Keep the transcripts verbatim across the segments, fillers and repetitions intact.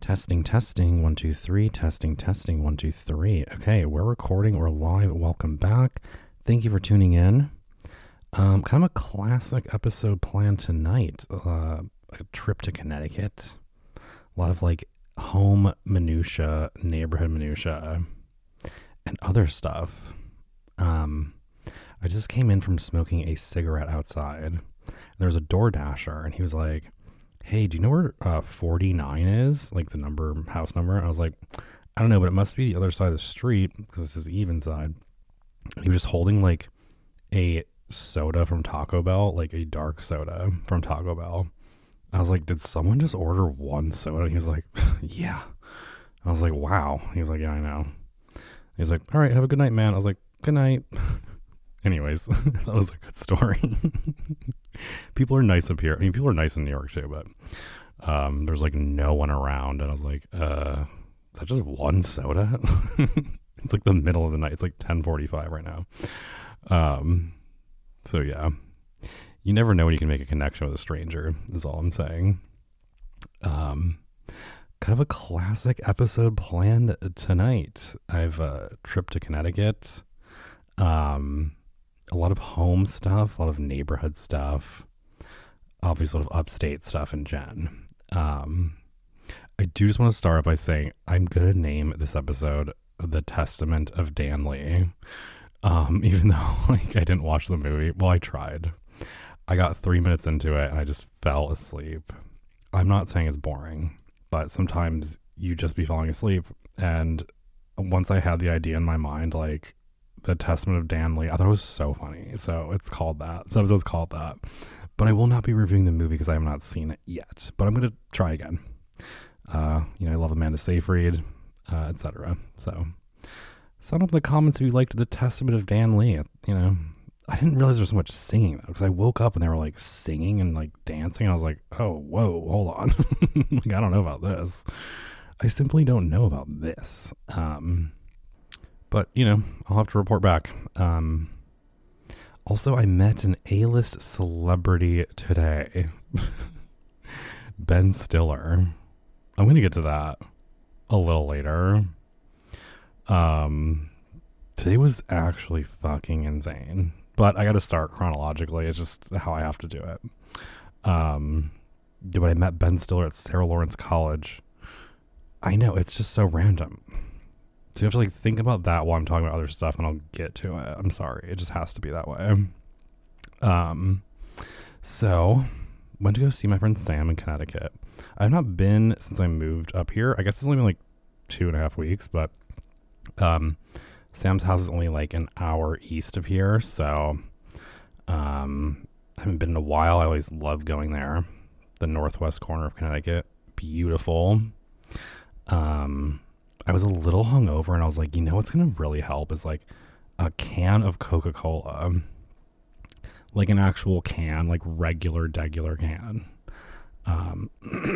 Testing, testing, one, two, three. Testing, testing, one, two, three. Okay, we're recording. We're live. Welcome back. Thank you for tuning in. Um, kind of a classic episode planned tonight. Uh, a trip to Connecticut. A lot of like home minutia, neighborhood minutia, and other stuff. Um, I just came in from smoking a cigarette outside. And there was a door dasher, and he was like, "Hey, do you know where uh, forty-nine is? Like the number, house number?" I was like, "I don't know, but it must be the other side of the street because this is even side." He was just holding like a soda from Taco Bell, like a dark soda from Taco Bell. I was like, "Did someone just order one soda?" And he was like, "Yeah." I was like, "Wow." He was like, "Yeah, I know." He's like, "All right, have a good night, man." I was like, "Good night." Anyways, that was a good story. People are nice up here. I mean, people are nice in New York too, but um, there's like no one around. And I was like, uh, is that just one soda? It's like the middle of the night. It's like ten forty-five right now. Um, so yeah, you never know when you can make a connection with a stranger is all I'm saying. Um, kind of a classic episode planned tonight. I've a trip to Connecticut. Um, a lot of home stuff, a lot of neighborhood stuff, obviously a lot of upstate stuff in gen. Um, I do just want to start off by saying I'm going to name this episode The Testament of Dan Lee. Um, even though like I didn't watch the movie. Well, I tried. I got three minutes into it and I just fell asleep. I'm not saying it's boring, but sometimes you just be falling asleep. And once I had the idea in my mind, like, The Testament of Dan Lee, I thought it was so funny. So it's called that. This episode's called that. But I will not be reviewing the movie because I have not seen it yet. But I'm going to try again. Uh, you know, I love Amanda Seyfried, uh, et cetera. So sound off in the comments if you liked The Testament of Dan Lee. You know, I didn't realize there was so much singing though, because I woke up and they were like singing and like dancing. And I was like, oh, whoa, hold on. Like, I don't know about this. I simply don't know about this. Um, But, you know, I'll have to report back. Um, also, I met an A-list celebrity today. Ben Stiller. I'm going to get to that a little later. Um, today was actually fucking insane. But I got to start chronologically. It's just how I have to do it. Um, but I met Ben Stiller at Sarah Lawrence College. I know, it's just so random. So you have to like think about that while I'm talking about other stuff and I'll get to it. I'm sorry. It just has to be that way. Um, so went to go see my friend Sam in Connecticut. I've not been since I moved up here. I guess it's only been like two and a half weeks, but um, Sam's house is only like an hour east of here. So um, I haven't been in a while. I always love going there. The northwest corner of Connecticut. Beautiful. Um, I was a little hungover and I was like, you know what's going to really help is like a can of Coca-Cola. Like an actual can, like regular, degular can. Um,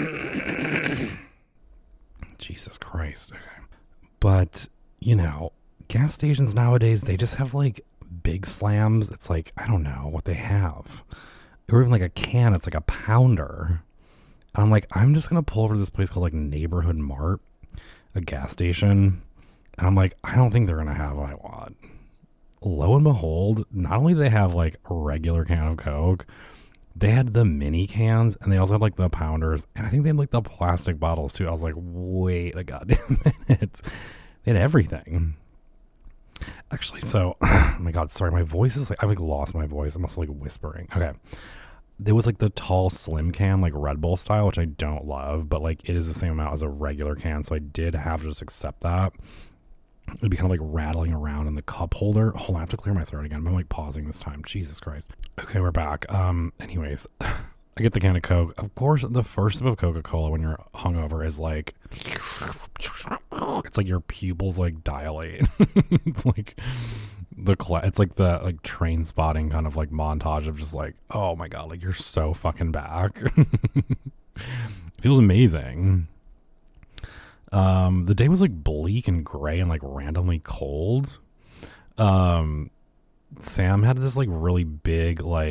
Jesus Christ. Okay. But, you know, gas stations nowadays, they just have like big slams. It's like, I don't know what they have. Or even like a can, it's like a pounder. And I'm like, I'm just going to pull over to this place called like Neighborhood Mart. A gas station, and I'm like, I don't think they're gonna have what I want. Lo and behold, not only do they have like a regular can of Coke, they had the mini cans, and they also had like the pounders, and I think they had like the plastic bottles too. I was like, wait a goddamn minute. They had everything. Actually, so oh my god, sorry, my voice is like I've like lost my voice. I'm also like whispering. Okay. There was like the tall slim can, like Red Bull style, which I don't love, but like it is the same amount as a regular can. So I did have to just accept that. It'd be kind of like rattling around in the cup holder. Hold on, I have to clear my throat again. I'm like pausing this time. Jesus Christ. Okay, we're back. Um, anyways, I get the can of Coke. Of course, the first sip of Coca-Cola when you're hungover is like, it's like your pupils like dilate. It's like the cl- it's like the like train spotting kind of like montage of just like, oh my god, like you're so fucking back. It feels amazing. Um, the day was like bleak and gray and like randomly cold. Um, Sam had this like really big like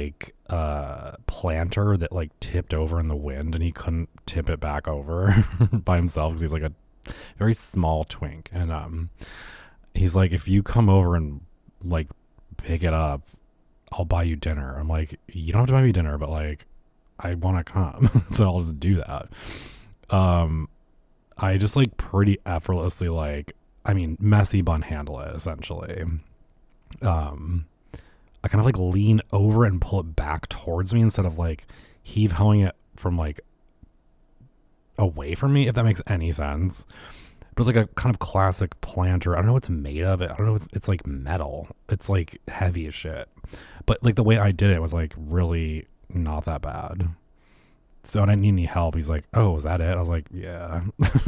uh planter that like tipped over in the wind, and he couldn't tip it back over by himself because he's like a very small twink. And um he's like, if you come over and like pick it up, I'll buy you dinner. I'm like, you don't have to buy me dinner, but like I want to come. So I'll just do that. um I just like pretty effortlessly, like, I mean, messy bun handle it essentially. um I kind of like lean over and pull it back towards me instead of like heave hoeing it from like away from me, if that makes any sense. But it's like a kind of classic planter. I don't know what it's made of. It. I don't know. It's, it's like metal. It's like heavy as shit. But like the way I did it was like really not that bad. So I didn't need any help. He's like, "Oh, is that it?" I was like, "Yeah."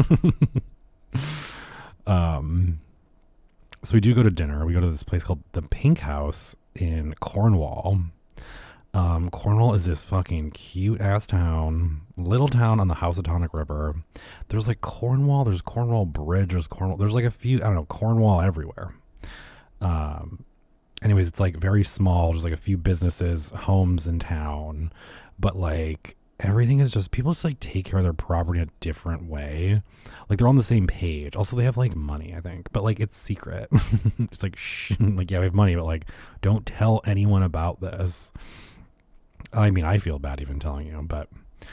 um. So we do go to dinner. We go to this place called the Pink House in Cornwall. Um, Cornwall is this fucking cute ass town, little town on the Housatonic River. There's like Cornwall, there's Cornwall Bridge, there's Cornwall, there's like a few, I don't know, Cornwall everywhere. Um, anyways, it's like very small. There's like a few businesses, homes in town, but like everything is just, people just like take care of their property in a different way. Like they're on the same page. Also, they have like money, I think, but like it's secret. It's like, shh, like, yeah, we have money, but like, don't tell anyone about this. I mean, I feel bad even telling you, but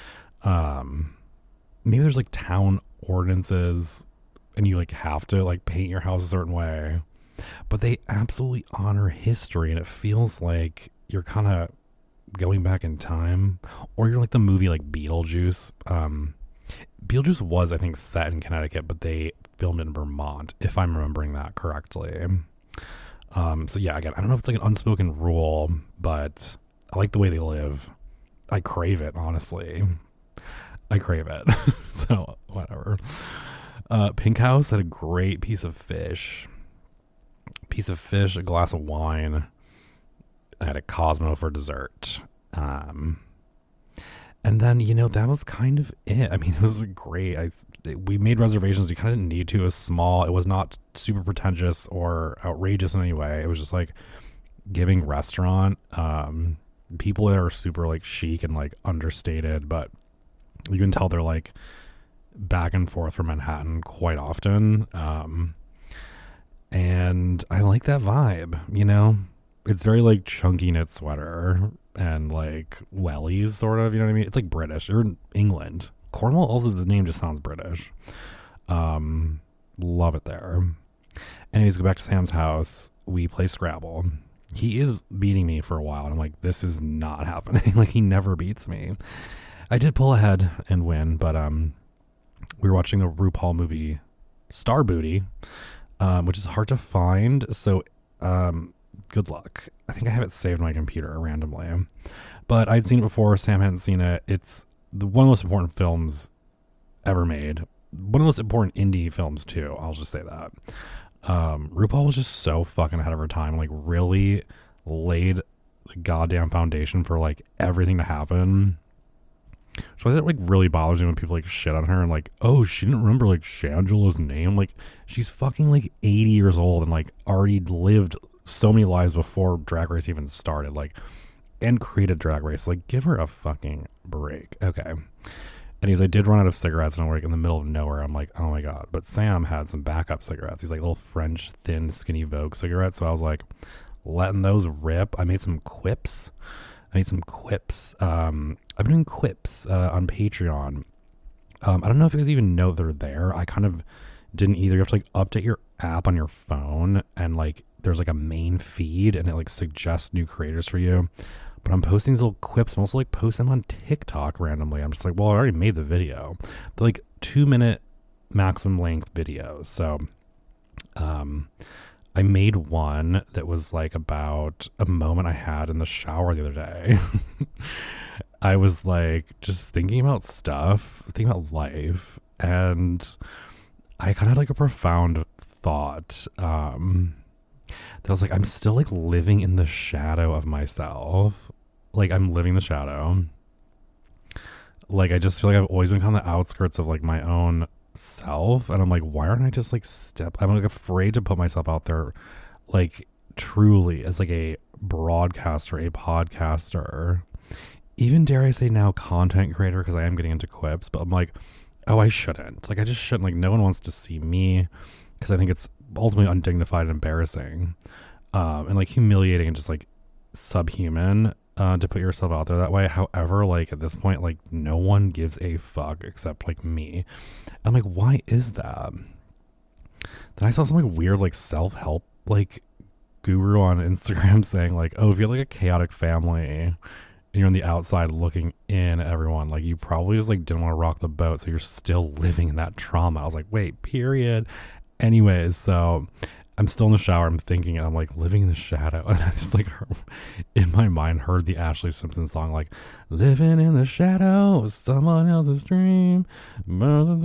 um, maybe there's like town ordinances and you like have to like paint your house a certain way, but they absolutely honor history, and it feels like you're kind of going back in time, or you're like the movie like Beetlejuice. Um, Beetlejuice was, I think, set in Connecticut, but they filmed in Vermont, if I'm remembering that correctly. Um, so yeah, again, I don't know if it's like an unspoken rule, but I like the way they live. I crave it, honestly. I crave it. So, whatever. Uh, Pink House had a great piece of fish. Piece of fish, a glass of wine. I had a Cosmo for dessert. Um, and then, you know, that was kind of it. I mean, it was great. I, we made reservations. You kind of didn't need to. It was small. It was not super pretentious or outrageous in any way. It was just like giving restaurant. Um... People that are super like chic and like understated, but you can tell they're like back and forth from Manhattan quite often. Um, and I like that vibe, you know, it's very like chunky knit sweater and like wellies sort of, you know what I mean? It's like British. You're in England. Cornwall, also the name just sounds British. Um, love it there. Anyways, go back to Sam's house. We play Scrabble. He is beating me for a while, and I'm like, this is not happening. Like, he never beats me. I did pull ahead and win, but um, we were watching the RuPaul movie Star Booty, um, which is hard to find, so um, good luck. I think I have it saved on my computer randomly. But I'd seen it before. Sam hadn't seen it. It's the one of the most important films ever made. One of the most important indie films, too. I'll just say that. Um, RuPaul was just so fucking ahead of her time, like really laid the goddamn foundation for like everything to happen. So it like really bothers me when people like shit on her and like, oh, she didn't remember like Shangela's name. Like, she's fucking like eighty years old and like already lived so many lives before Drag Race even started, like, and created Drag Race. Like, give her a fucking break. Okay. Anyways, I did run out of cigarettes and I'm like in the middle of nowhere. I'm like, oh my God. But Sam had some backup cigarettes. These like little French thin skinny Vogue cigarettes. So I was like letting those rip. I made some quips. I made some quips. Um, I've been doing quips uh, on Patreon. Um, I don't know if you guys even know they're there. I kind of didn't either. You have to like update your app on your phone and like there's like a main feed and it like suggests new creators for you. But I'm posting these little quips. I'm also like post them on TikTok randomly. I'm just like, well, I already made the video. They're like two minute maximum length videos. So um, I made one that was like about a moment I had in the shower the other day. I was like just thinking about stuff, thinking about life. And I kind of had like a profound thought. Um, that was like, I'm still like living in the shadow of myself. Like I'm living the shadow. Like I just feel like I've always been on the outskirts of like my own self. And I'm like, why aren't I just like step? I'm like afraid to put myself out there like truly as like a broadcaster, a podcaster. even dare I say now content creator, because I am getting into quips, but I'm like, oh, I shouldn't. Like, I just shouldn't. Like, no one wants to see me because I think it's ultimately undignified and embarrassing um, and like humiliating and just like subhuman uh, to put yourself out there that way. However, like at this point, like no one gives a fuck except like me. I'm like, why is that? Then I saw some like weird like self-help like guru on Instagram saying like, oh, if you have like a chaotic family and you're on the outside looking in at everyone, like you probably just like didn't want to rock the boat, so you're still living in that trauma. I was like, wait, period. Anyways, so I'm still in the shower, I'm thinking, and I'm like living in the shadow, and I just like heard, in my mind heard the Ashley Simpson song like living in the shadow of someone else's dream. I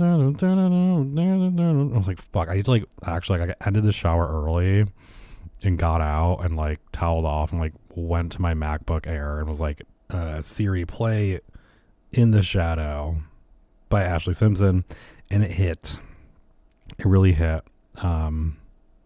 was like, fuck, I need to like actually like I ended the shower early and got out and like toweled off and like went to my MacBook Air and was like, uh, Siri, play In the Shadow by Ashley Simpson, and it hit. It really hit. Um,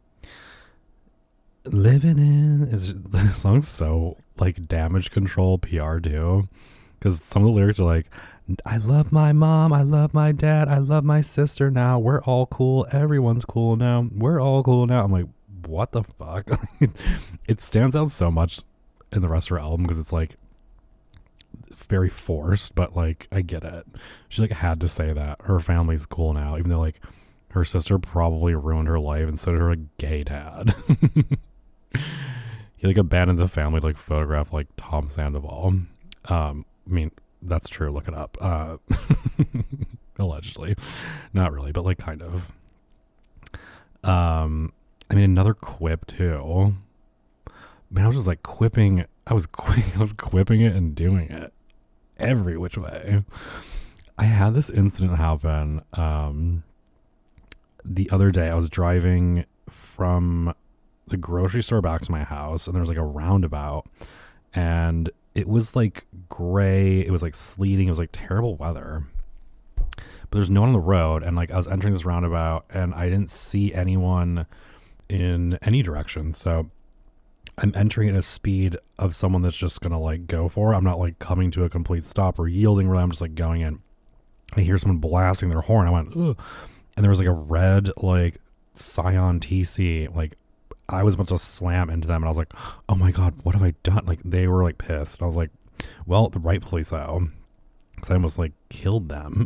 living in is the song's so like Damage Control P R too, because some of the lyrics are like, I love my mom, I love my dad, I love my sister now, we're all cool, everyone's cool now, we're all cool now. I'm like, what the fuck? It stands out so much in the rest of her album because it's like very forced, but like I get it. She like had to say that her family's cool now, even though like her sister probably ruined her life, and so did her like, gay dad. He like abandoned the family to like photograph like Tom Sandoval. Um, I mean, that's true. Look it up. Uh, allegedly, not really, but like kind of. Um, I mean, another quip too. Man, I was just like quipping. I was qu- I was quipping it and doing it every which way. I had this incident happen. Um. The other day I was driving from the grocery store back to my house, and there was like a roundabout, and it was like gray, it was like sleeting, it was like terrible weather, but there's no one on the road, and like I was entering this roundabout and I didn't see anyone in any direction, so I'm entering at a speed of someone that's just gonna like go for it. I'm not like coming to a complete stop or yielding, really. I'm just like going in. I hear someone blasting their horn. I went, ugh. And there was like a red, like, Scion T C. Like, I was about to slam into them. And I was like, oh my God, what have I done? Like, they were, like, pissed. I was like, well, rightfully so. Because I almost, like, killed them.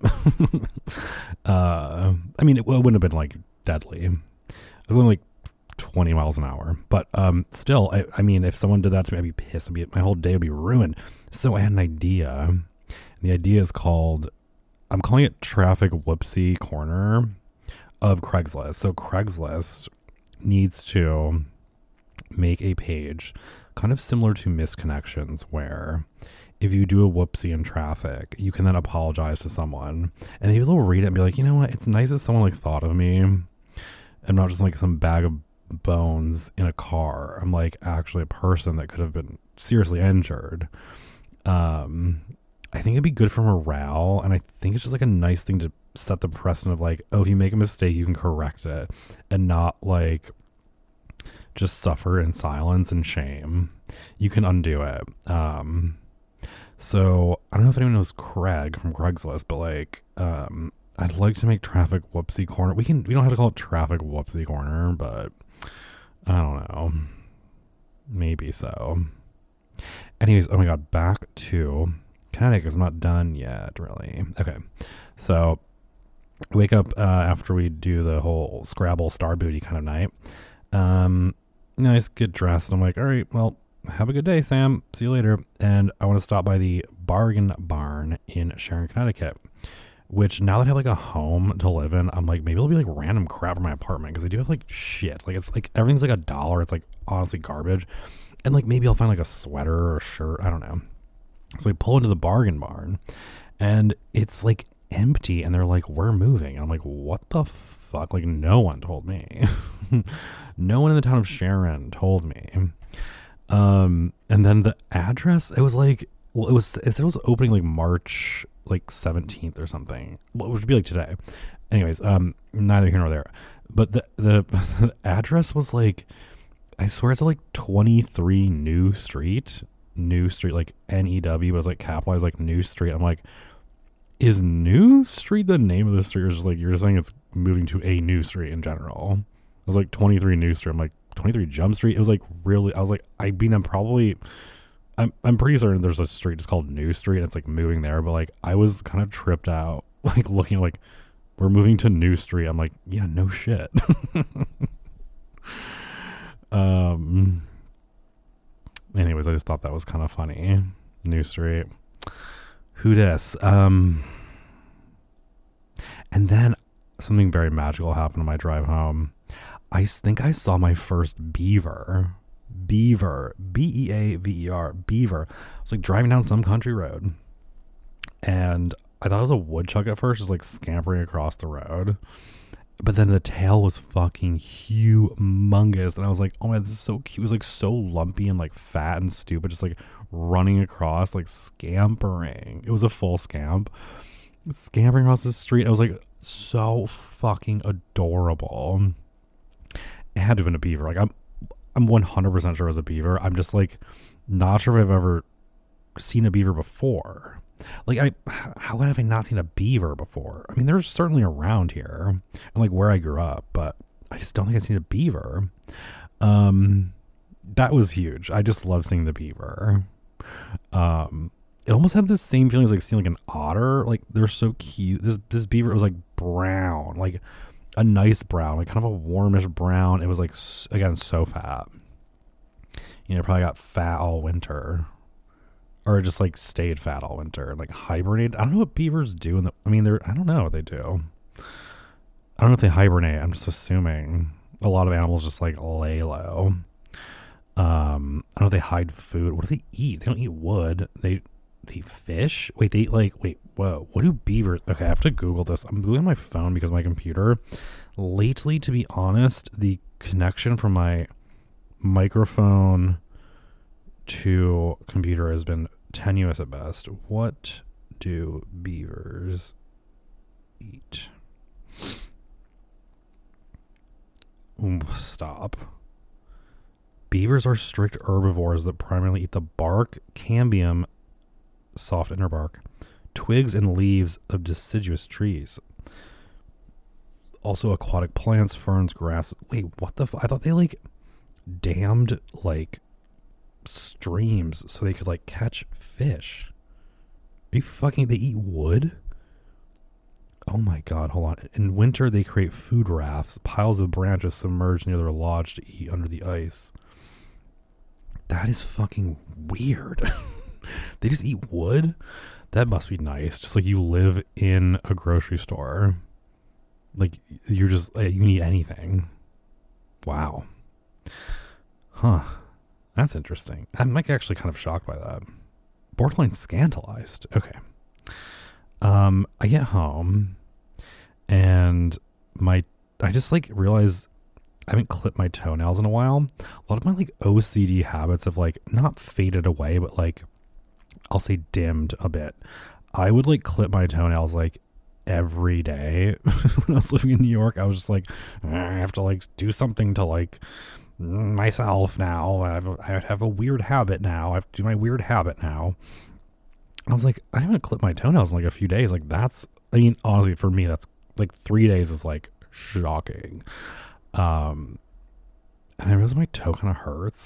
uh, I mean, it, it wouldn't have been, like, deadly. I was going, like, twenty miles an hour. But um, still, I, I mean, if someone did that to me, I'd be pissed. I'd be, my whole day would be ruined. So I had an idea. And the idea is called, I'm calling it Traffic Whoopsie Corner of Craigslist. So Craigslist needs to make a page kind of similar to Misconnections, where if you do a whoopsie in traffic, you can then apologize to someone, and maybe they'll read it and be like, you know what, it's nice that someone like thought of me. I'm not just like some bag of bones in a car. I'm like actually a person that could have been seriously injured. Um, I think it'd be good for morale, and I think it's just like a nice thing to set the precedent of like, oh, if you make a mistake, you can correct it, and not like just suffer in silence and shame. You can undo it. Um, so I don't know if anyone knows Craig from Craigslist, but like, um, I'd like to make Traffic Whoopsie Corner. We can, we don't have to call it Traffic Whoopsie Corner, but I don't know. Maybe so. Anyways, oh my God, back to Connecticut, because I'm not done yet, really. Okay, so I wake up uh, after we do the whole Scrabble Star Booty kind of night. Um, nice, get dressed, and I'm like, all right, well, have a good day, Sam. See you later. And I want to stop by the Bargain Barn in Sharon, Connecticut, which now that I have like a home to live in, I'm like, maybe it'll be like random crap from my apartment, because I do have like shit. Like it's like everything's like a dollar. It's like honestly garbage. And like maybe I'll find like a sweater or a shirt. I don't know. So we pull into the Bargain Barn, and it's like empty, and they're like, we're moving. And I'm like, what the fuck? Like, no one told me. No one in the town of Sharon told me. Um, and then the address, it was like, well, it was, it said it was opening like March like seventeenth or something. Well, it would be like today. Anyways, um, neither here nor there. But the, the, the address was like, I swear it's like twenty-three New Street. New Street, like N E W was like capitalized like New Street. I'm like, is New Street the name of the street, or just like you're saying it's moving to a new street in general? It was like twenty-three New Street. I'm like, twenty-three Jump Street. It was like really, I was like, I mean, I'm probably, I'm I'm pretty certain there's a street just called New Street and it's like moving there, but like I was kind of tripped out, like looking like we're moving to New Street. I'm like, yeah, no shit. um. Anyways, I just thought that was kind of funny. New Street. Who dis? Um. And then something very magical happened on my drive home. I think I saw my first beaver. Beaver. B E A V E R. Beaver. I was like driving down some country road. And I thought it was a woodchuck at first, just like scampering across the road. But then the tail was fucking humongous. And I was like, oh my God, this is so cute. It was like so lumpy and like fat and stupid, just like running across, like scampering. It was a full scamp. Scampering across the street. I was like, so fucking adorable. It had to have been a beaver. Like I'm I'm one hundred percent sure it was a beaver. I'm just like not sure if I've ever seen a beaver before. Like I how have I not seen a beaver before? I mean, they're certainly around here and like where I grew up, but I just don't think I've seen a beaver. Um that was huge. I just love seeing the beaver. Um it almost had the same feeling as like seeing like an otter. Like they're so cute. This this beaver was like brown, like a nice brown, like kind of a warmish brown. It was like, again, so fat. You know, probably got fat all winter, or just like stayed fat all winter and like hibernated. I don't know what beavers do. In the, I mean, they're, I don't know what they do. I don't know if they hibernate. I'm just assuming a lot of animals just like lay low. Um, I don't know if they hide food. What do they eat? They don't eat wood. They, they eat fish. Wait, they eat like, wait, whoa, what do beavers? Okay, I have to Google this. I'm Googling my phone because my computer lately, to be honest, the connection from my microphone to computer has been tenuous at best. What do beavers eat? Ooh, stop. Beavers are strict herbivores that primarily eat the bark, cambium, soft inner bark, twigs and leaves of deciduous trees. Also aquatic plants, ferns, grass. Wait, what the f- I thought they like dammed like streams so they could like catch fish. Are you fucking, they eat wood? Oh my God, hold on. In winter they create food rafts, piles of branches submerged near their lodge to eat under the ice. That is fucking weird. They just eat wood? That must be nice. Just like you live in a grocery store. Like you're just, you can eat anything. Wow. Huh. That's interesting. I'm like actually kind of shocked by that. Borderline scandalized. Okay. Um, I get home and my, I just like realize I haven't clipped my toenails in a while. A lot of my like O C D habits have like not faded away, but like I'll say dimmed a bit. I would like clip my toenails like every day when I was living in New York. I was just like, I have to like do something to like myself now. I have a, I have a weird habit now. I have to do my weird habit now. I was like, I haven't clipped my toenails in like a few days. Like that's, I mean, honestly, for me, that's like three days is like shocking. Um, and I realized my toe kind of hurts.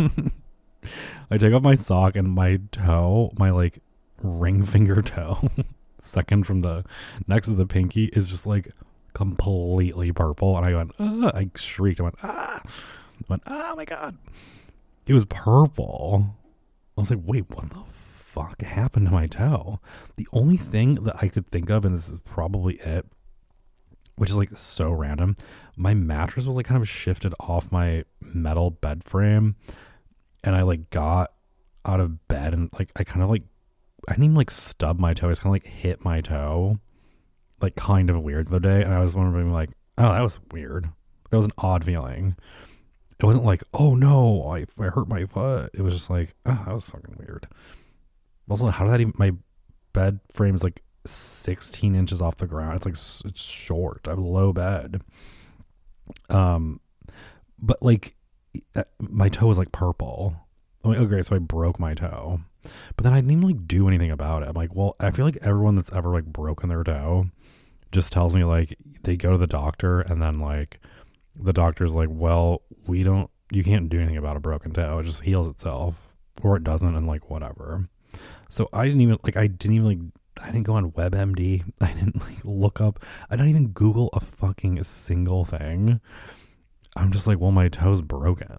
I take off my sock and my toe, my like ring finger toe, second from the next to the pinky, is just like completely purple. And I went, ah, I shrieked. I went, ah, I went, oh my God. It was purple. I was like, wait, what the fuck happened to my toe? The only thing that I could think of, and this is probably it, which is like so random, my mattress was like kind of shifted off my metal bed frame. And I like got out of bed and like I kind of like I didn't even like stub my toe. I just kind of like hit my toe, like kind of weird the other day. And I was wondering like, oh, that was weird. That was an odd feeling. It wasn't like, oh no, I I hurt my foot. It was just like, oh, that was fucking weird. Also, how did that even? My bed frame is like sixteen inches off the ground. It's like it's short. I have a low bed. Um, but like. My toe was like purple. I'm like, okay, so I broke my toe. But then I didn't even like do anything about it. I'm like, well, I feel like everyone that's ever like broken their toe just tells me like they go to the doctor and then like the doctor's like, well, we don't, you can't do anything about a broken toe. It just heals itself or it doesn't and like whatever. So I didn't even like, I didn't even like, I didn't go on WebMD. I didn't like look up, I don't even Google a fucking single thing. I'm just like, well, my toe's broken.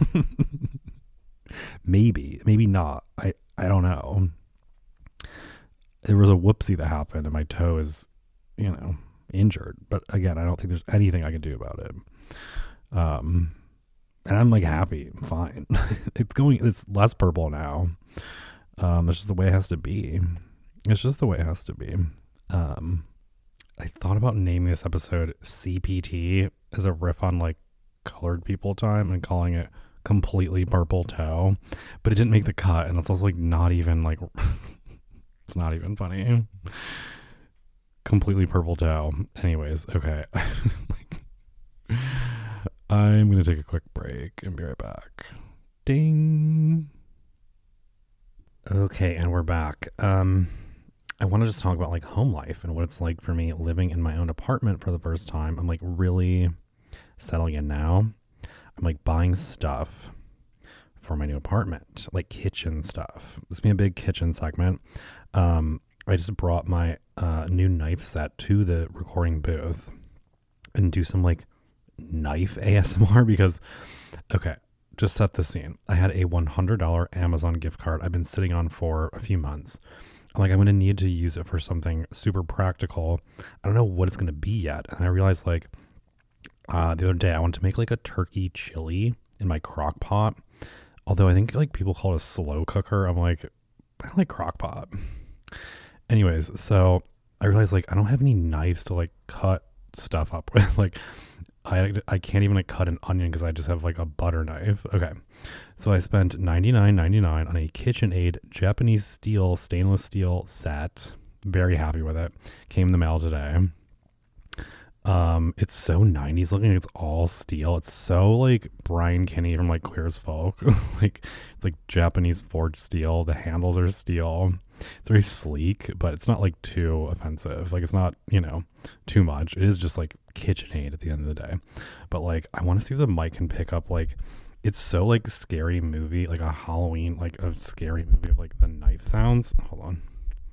Maybe, maybe not. I, I don't know. There was a whoopsie that happened and my toe is, you know, injured. But again, I don't think there's anything I can do about it. Um, and I'm like happy. I'm fine. It's going, it's less purple now. Um, it's just the way it has to be. It's just the way it has to be. Um, I thought about naming this episode C P T as a riff on like colored people time and calling it completely purple toe, but it didn't make the cut, and it's also like not even like it's not even funny. Completely purple toe. Anyways, okay. I'm gonna take a quick break and be right back. Ding. Okay, and we're back. Um, I want to just talk about like home life and what it's like for me living in my own apartment for the first time. I'm like really settling in now. I'm like buying stuff for my new apartment, like kitchen stuff. This will be a big kitchen segment. Um, I just brought my uh, new knife set to the recording booth and do some like knife A S M R because, okay, just set the scene. I had a one hundred dollars Amazon gift card I've been sitting on for a few months. I'm like, I'm going to need to use it for something super practical. I don't know what it's going to be yet. And I realized like, Uh, the other day I wanted to make like a turkey chili in my crock pot. Although I think like people call it a slow cooker. I'm like, I like crock pot. Anyways, so I realized like I don't have any knives to like cut stuff up with. Like I I can't even like cut an onion because I just have like a butter knife. Okay. So I spent ninety-nine ninety-nine on a KitchenAid Japanese steel stainless steel set. Very happy with it. Came in the mail today. Um, it's so nineties looking. It's all steel. It's so like Brian Kinney from like Queer as Folk. Like it's like Japanese forged steel. The handles are steel. It's very sleek, but it's not like too offensive. Like it's not, you know, too much. It is just like KitchenAid at the end of the day. But like I want to see if the mic can pick up like it's so like scary movie, like a Halloween, like a scary movie of like the knife sounds. Hold on.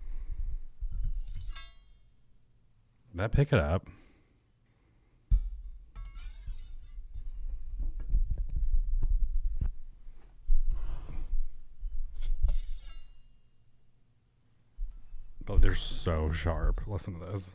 Did that pick it up? But they're so sharp. Listen to this.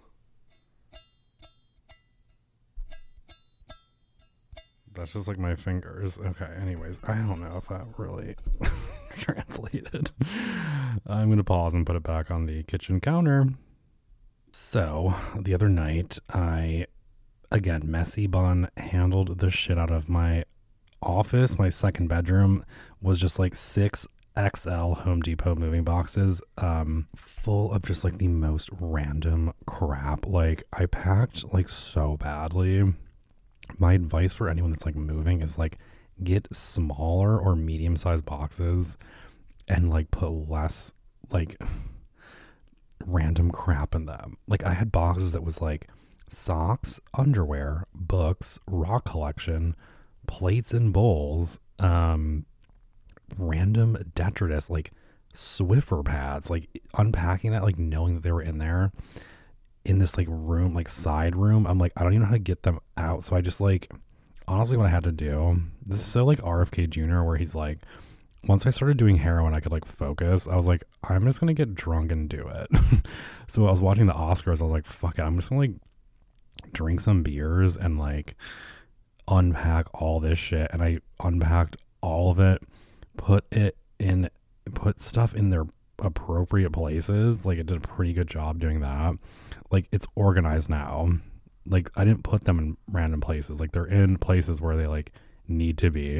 That's just like my fingers. Okay, anyways, I don't know if that really translated. I'm going to pause and put it back on the kitchen counter. So, the other night, I, again, messy bun, handled the shit out of my office. My second bedroom was just like six X L Home Depot moving boxes, um, full of just like the most random crap. Like I packed like so badly. My advice for anyone that's like moving is like get smaller or medium sized boxes and like put less like random crap in them. Like I had boxes that was like socks, underwear, books, rock collection, plates and bowls, um, random detritus, like Swiffer pads, like unpacking that, like knowing that they were in there in this like room, like side room. I'm like, I don't even know how to get them out. So I just like, honestly, what I had to do, this is so like R F K Junior where he's like, once I started doing heroin, I could like focus. I was like, I'm just going to get drunk and do it. So I was watching the Oscars. I was like, fuck it. I'm just going to like drink some beers and like unpack all this shit. And I unpacked all of it, put it in, put stuff in their appropriate places. Like it did a pretty good job doing that. Like it's organized now. Like I didn't put them in random places. Like they're in places where they like need to be.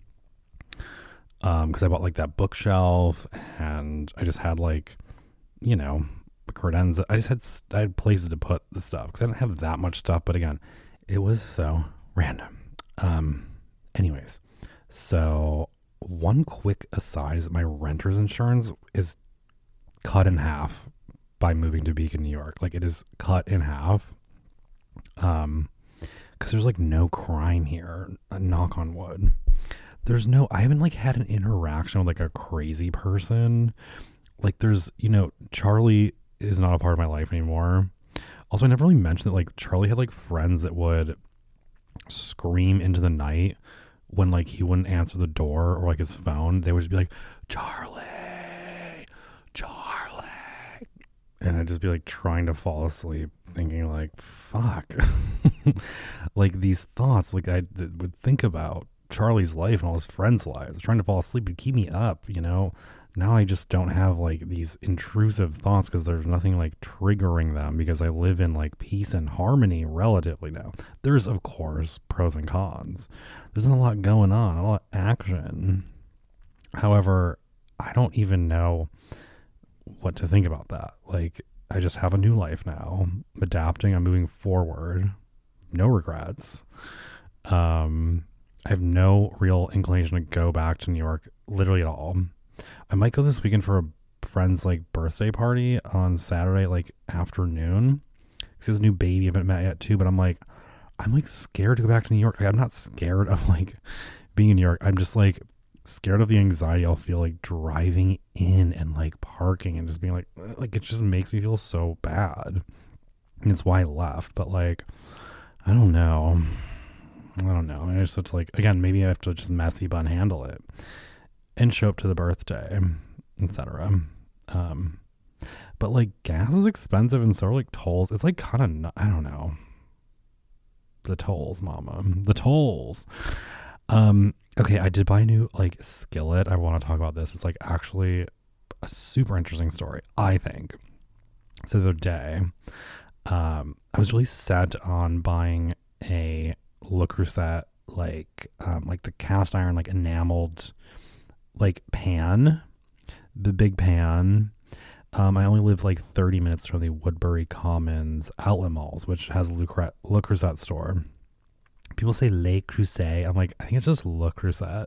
Um, cause I bought like that bookshelf and I just had like, you know, credenza. I just had, I had places to put the stuff cause I didn't have that much stuff, but again, it was so random. Um, anyways, so one quick aside is that my renter's insurance is cut in half by moving to Beacon, New York. Like, it is cut in half. Um, because there's like no crime here. Knock on wood. There's no, I haven't like had an interaction with like a crazy person. Like, there's, you know, Charlie is not a part of my life anymore. Also, I never really mentioned that like Charlie had like friends that would scream into the night when like he wouldn't answer the door or like his phone. They would just be like, Charlie, Charlie. And I'd just be like trying to fall asleep thinking like, fuck. Like these thoughts, like I th- would think about Charlie's life and all his friends' lives, trying to fall asleep would keep me up, you know? Now I just don't have like these intrusive thoughts because there's nothing like triggering them because I live in like peace and harmony relatively now. There's of course pros and cons. There's not a lot going on, a lot of action. However, I don't even know what to think about that. Like, I just have a new life now. I'm adapting, I'm moving forward. No regrets. Um, I have no real inclination to go back to New York literally at all. I might go this weekend for a friend's like birthday party on Saturday, like afternoon. Because he has a new baby I haven't met yet too. But I'm like, I'm like scared to go back to New York. Like, I'm not scared of like being in New York. I'm just like scared of the anxiety I'll feel like driving in and like parking and just being like, like it just makes me feel so bad. And it's why I left. But like, I don't know. I don't know. I just have to like, again, maybe I have to just messy bun handle it. And show up to the birthday, et cetera. Um, but like gas is expensive and so are like tolls. It's like kind of, I don't know. The tolls, mama. The tolls. Um, okay, I did buy a new like skillet. I want to talk about this. It's like actually a super interesting story, I think. So the other day, um, I was really set on buying a Le Creuset, like, um, like the cast iron, like enameled like pan, the big pan. Um, I only live like thirty minutes from the Woodbury Commons outlet malls, which has a Le Creuset store. People say Le Creuset. I'm like, I think it's just Le Creuset.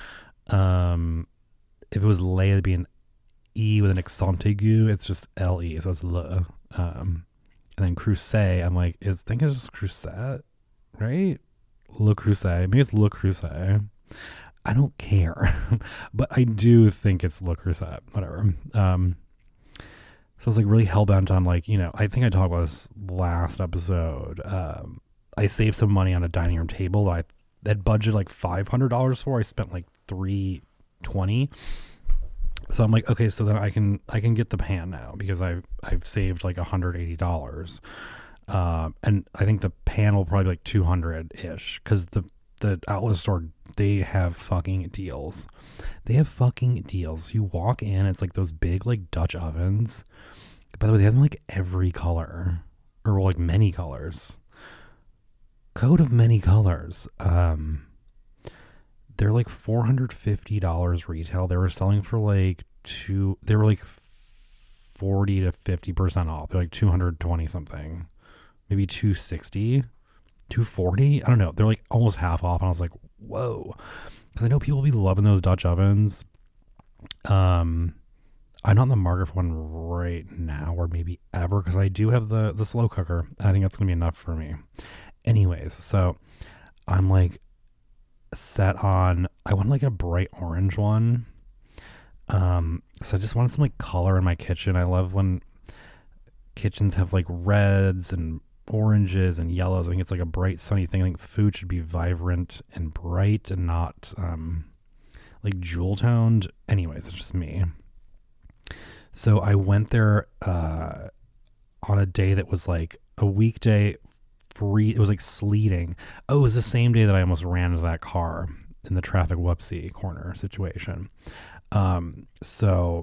Um, if it was Le, it'd be an E with an accent aigu. It's just L E, so it's Le. Um, and then Creuset, I'm like, I think it's just Creuset, right? Le Creuset. Maybe it's Le Creuset. I don't care, but I do think it's Le Creuset, whatever. Um, so I was like really hell-bent on like, you know, I think I talked about this last episode. Um, I saved some money on a dining room table that I had budgeted like five hundred dollars for. I spent like three twenty. So I'm like, okay, so then I can, I can get the pan now because I've, I've saved like one hundred eighty dollars. Um, and I think the pan will probably be like two hundred ish because the, the outlet store, they have fucking deals. They have fucking deals. You walk in, it's like those big like Dutch ovens. By the way, they have them like every color or like many colors. Coat of many colors. Um, they're like four hundred fifty dollars retail. They were selling for like two, they were like forty to fifty percent off. They're like two hundred twenty something, maybe two sixty. two forty. I don't know. They're like almost half off. And I was like, whoa. Because I know people be loving those Dutch ovens. Um, I'm not in the market for one right now or maybe ever because I do have the, the slow cooker. And I think that's going to be enough for me. Anyways, so I'm like set on, I want like a bright orange one. Um, so I just wanted some like color in my kitchen. I love when kitchens have like reds and oranges and yellows. I think it's like a bright sunny thing. I think food should be vibrant and bright and not um like jewel toned. Anyways, it's just me. So I went there uh on a day that was like a weekday free. It was like sleeting. Oh, it was the same day that I almost ran into that car in the traffic whoopsie corner situation. Um so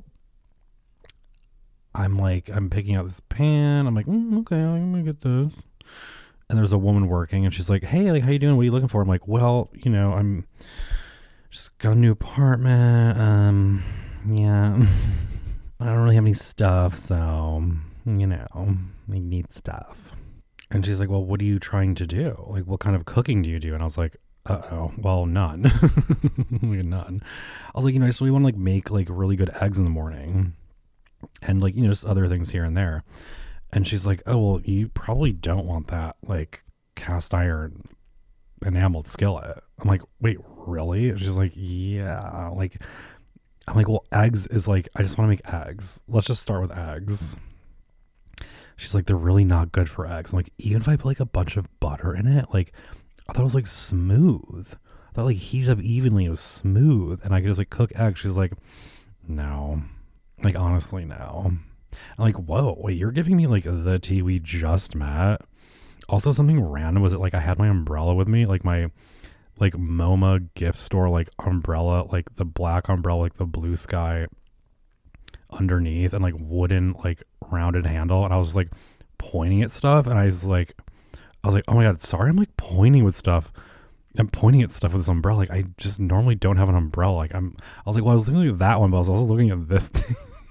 I'm like, I'm picking out this pan. I'm like, mm, okay, I'm gonna get this. And there's a woman working, and she's like, hey, like, how you doing? What are you looking for? I'm like, well, you know, I'm just got a new apartment. Um, yeah, I don't really have any stuff, so you know, I need stuff. And she's like, well, what are you trying to do? Like, what kind of cooking do you do? And I was like, uh-oh, well, none. None. I was like, you know, I just really want to like make like really good eggs in the morning and like, you know, just other things here and there. And she's like, oh, well, you probably don't want that like cast iron enameled skillet. I'm like, wait, really? And she's like, yeah. Like, I'm like, well, eggs is like, I just want to make eggs. Let's just start with eggs. She's like, they're really not good for eggs. I'm like, even if I put like a bunch of butter in it, like, I thought it was like smooth. I thought like heated up evenly, it was smooth, and I could just like cook eggs. She's like, no, like honestly, no. I'm like, whoa, wait, you're giving me like the tea we just met. Also, something random was it like I had my umbrella with me, like my like MoMA gift store like umbrella, like the black umbrella, like the blue sky underneath, and like wooden like rounded handle, and I was like pointing at stuff, and I was like. I was like, oh my God, sorry, I'm like pointing with stuff. I'm pointing at stuff with this umbrella. Like, I just normally don't have an umbrella. Like, I'm, I was like, well, I was looking at that one, but I was also looking at this thing.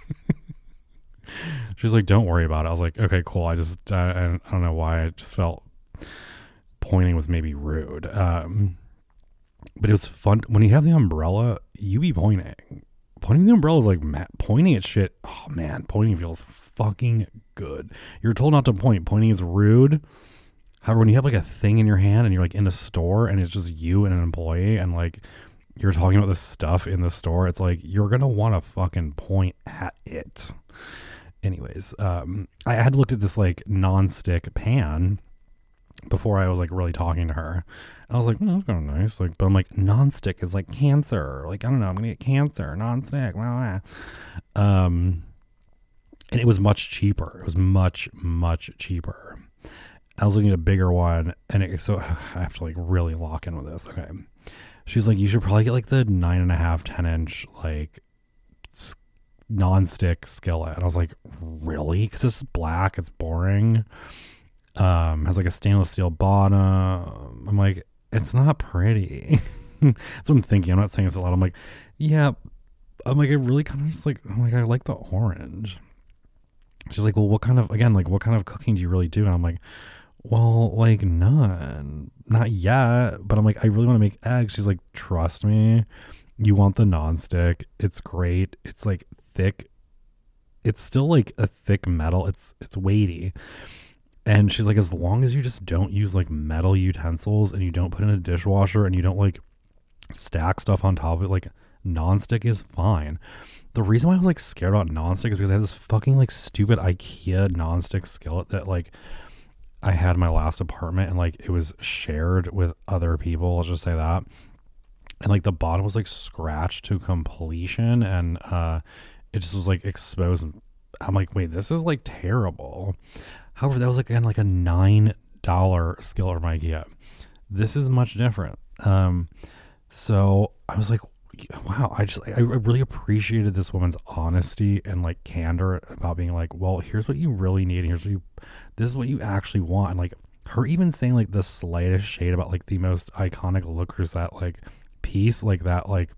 She's like, don't worry about it. I was like, okay, cool. I just, uh, I, I don't know why. I just felt pointing was maybe rude. Um, but it was fun. When you have the umbrella, you be pointing. Pointing the umbrella is like, man, pointing at shit. Oh man, pointing feels fucking good. You're told not to point. Pointing is rude. However, when you have like a thing in your hand and you're like in a store and it's just you and an employee and like you're talking about this stuff in the store, it's like you're going to want to fucking point at it. Anyways, um, I had looked at this like non-stick pan before I was like really talking to her. I was like, oh, that's kind of nice. Like, but I'm like, non-stick is like cancer. Like, I don't know, I'm going to get cancer, non-stick. Blah, blah. Um, and it was much cheaper. It was much, much cheaper. I was looking at a bigger one, and it, so I have to like really lock in with this. Okay. She's like, you should probably get like the nine and a half, ten inch, like s- non-stick skillet. And I was like, really? Cause it's black. It's boring. Um, has like a stainless steel bottom. I'm like, it's not pretty. That's what I'm thinking. I'm not saying this a lot. I'm like, yeah. I'm like, I really kind of just like, I'm like, I like the orange. She's like, well, what kind of, again, like what kind of cooking do you really do? And I'm like, well, like none, not yet, but I'm like, I really want to make eggs. She's like, trust me, you want the nonstick. It's great. It's like thick. It's still like a thick metal. It's, it's weighty. And she's like, as long as you just don't use like metal utensils and you don't put in a dishwasher and you don't like stack stuff on top of it, like nonstick is fine. The reason why I was like scared about nonstick is because I had this fucking like stupid IKEA nonstick skillet that like I had in my last apartment, and like it was shared with other people. Let's just say that. And like the bottom was like scratched to completion, and uh, it just was like exposed. I'm like, wait, this is like terrible. However, that was like again like a nine dollar skillet from IKEA. This is much different. Um, so I was like, wow, I just I really appreciated this woman's honesty and like candor about being like, well, here's what you really need, and here's what you this is what you actually want. And like her even saying like the slightest shade about like the most iconic Le Creuset like piece, like that like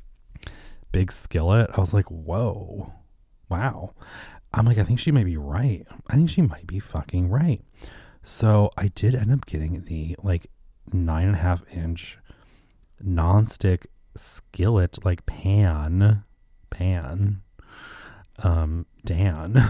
big skillet. I was like, whoa, wow. I'm like, I think she may be right. I think she might be fucking right. So I did end up getting the like nine and a half inch non-stick skillet, like pan pan um Dan.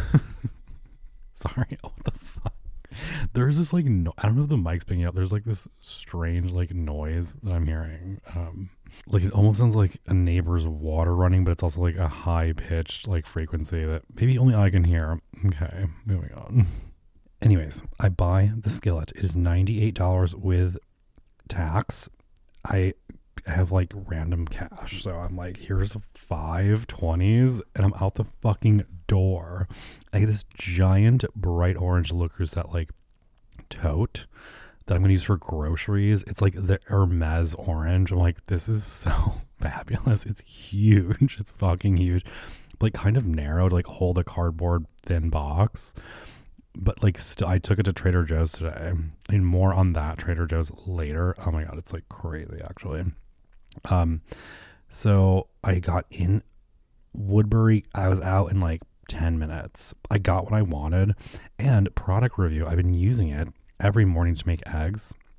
Sorry, what the fuck? There's this like no, I don't know if the mic's picking up. There's like this strange like noise that I'm hearing. Um like it almost sounds like a neighbor's water running, but it's also like a high pitched like frequency that maybe only I can hear. Okay, moving on. Anyways, I buy the skillet. It is ninety-eight dollars with tax. I have like random cash, so I'm like, here's five twenties, and I'm out the fucking door. I get this giant bright orange Le Creuset like tote that I'm gonna use for groceries. It's like the Hermes orange. I'm like, this is so fabulous. It's huge. It's fucking huge. Like kind of narrow to like hold a cardboard thin box. But like st- I took it to Trader Joe's today, and more on that Trader Joe's later. Oh my god, it's like crazy actually. Um, so I got in Woodbury. I was out in like ten minutes. I got what I wanted. And product review, I've been using it every morning to make eggs.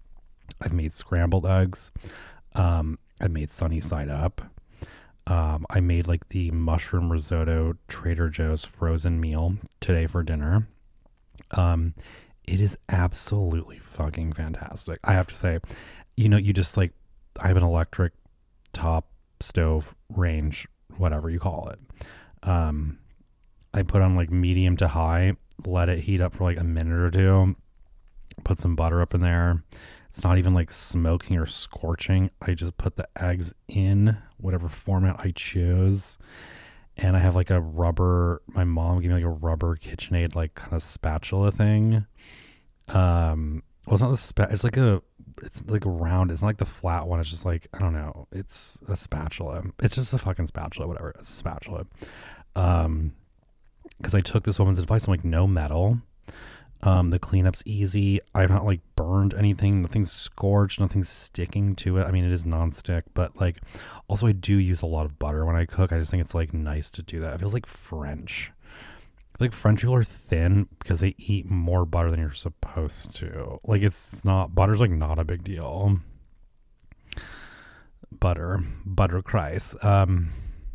I've made scrambled eggs. Um, I made sunny side up. Um, I made like the mushroom risotto Trader Joe's frozen meal today for dinner. Um, it is absolutely fucking fantastic. I have to say, you know, you just like, I have an electric top stove range, whatever you call it. Um, I put on like medium to high, let it heat up for like a minute or two, put some butter up in there. It's not even like smoking or scorching. I just put the eggs in whatever format I choose. And I have like a rubber, my mom gave me like a rubber KitchenAid, like kind of spatula thing. Um, well, it's not the spa, it's like a, it's like a round. It's not like the flat one. It's just like, I don't know. It's a spatula. It's just a fucking spatula, whatever. It's a spatula. Um, cause I took this woman's advice. I'm like, no metal. Um, the cleanup's easy. I've not like burned anything. Nothing's scorched. Nothing's sticking to it. I mean, it is nonstick, but like, also I do use a lot of butter when I cook. I just think it's like nice to do that. It feels like French. I feel like French people are thin because they eat more butter than you're supposed to. Like it's not, butter's like not a big deal. Butter, butter Christ. Um,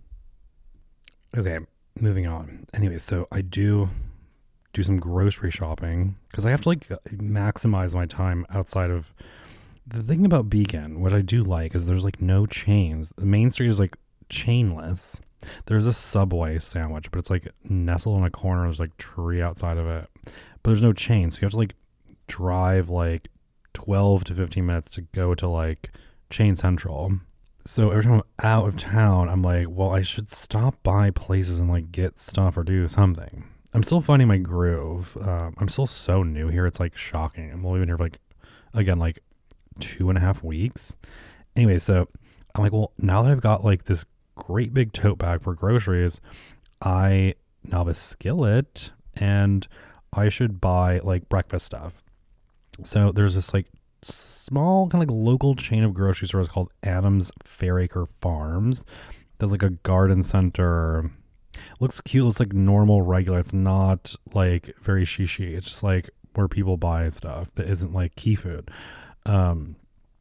okay, moving on. Anyway, so I do do some grocery shopping because I have to like maximize my time outside of the thing about Beacon. What I do like is there's like no chains. The main street is like chainless. There's a Subway sandwich, but it's like nestled in a corner. There's like tree outside of it, but there's no chain. So you have to like drive like twelve to fifteen minutes to go to like Chain Central. So every time I'm out of town, I'm like, well, I should stop by places and like get stuff or do something. I'm still finding my groove. Um, I'm still so new here. It's like shocking. I'm only been here for like, again, like two and a half weeks. Anyway, so I'm like, well, now that I've got like this great big tote bag for groceries, I now have a skillet and I should buy like breakfast stuff. So there's this like small kind of like local chain of grocery stores called Adams Fairacre Farms. There's like a garden center. Looks cute. Looks like normal, regular. It's not like very shishi. It's just like where people buy stuff that isn't like key food. Um,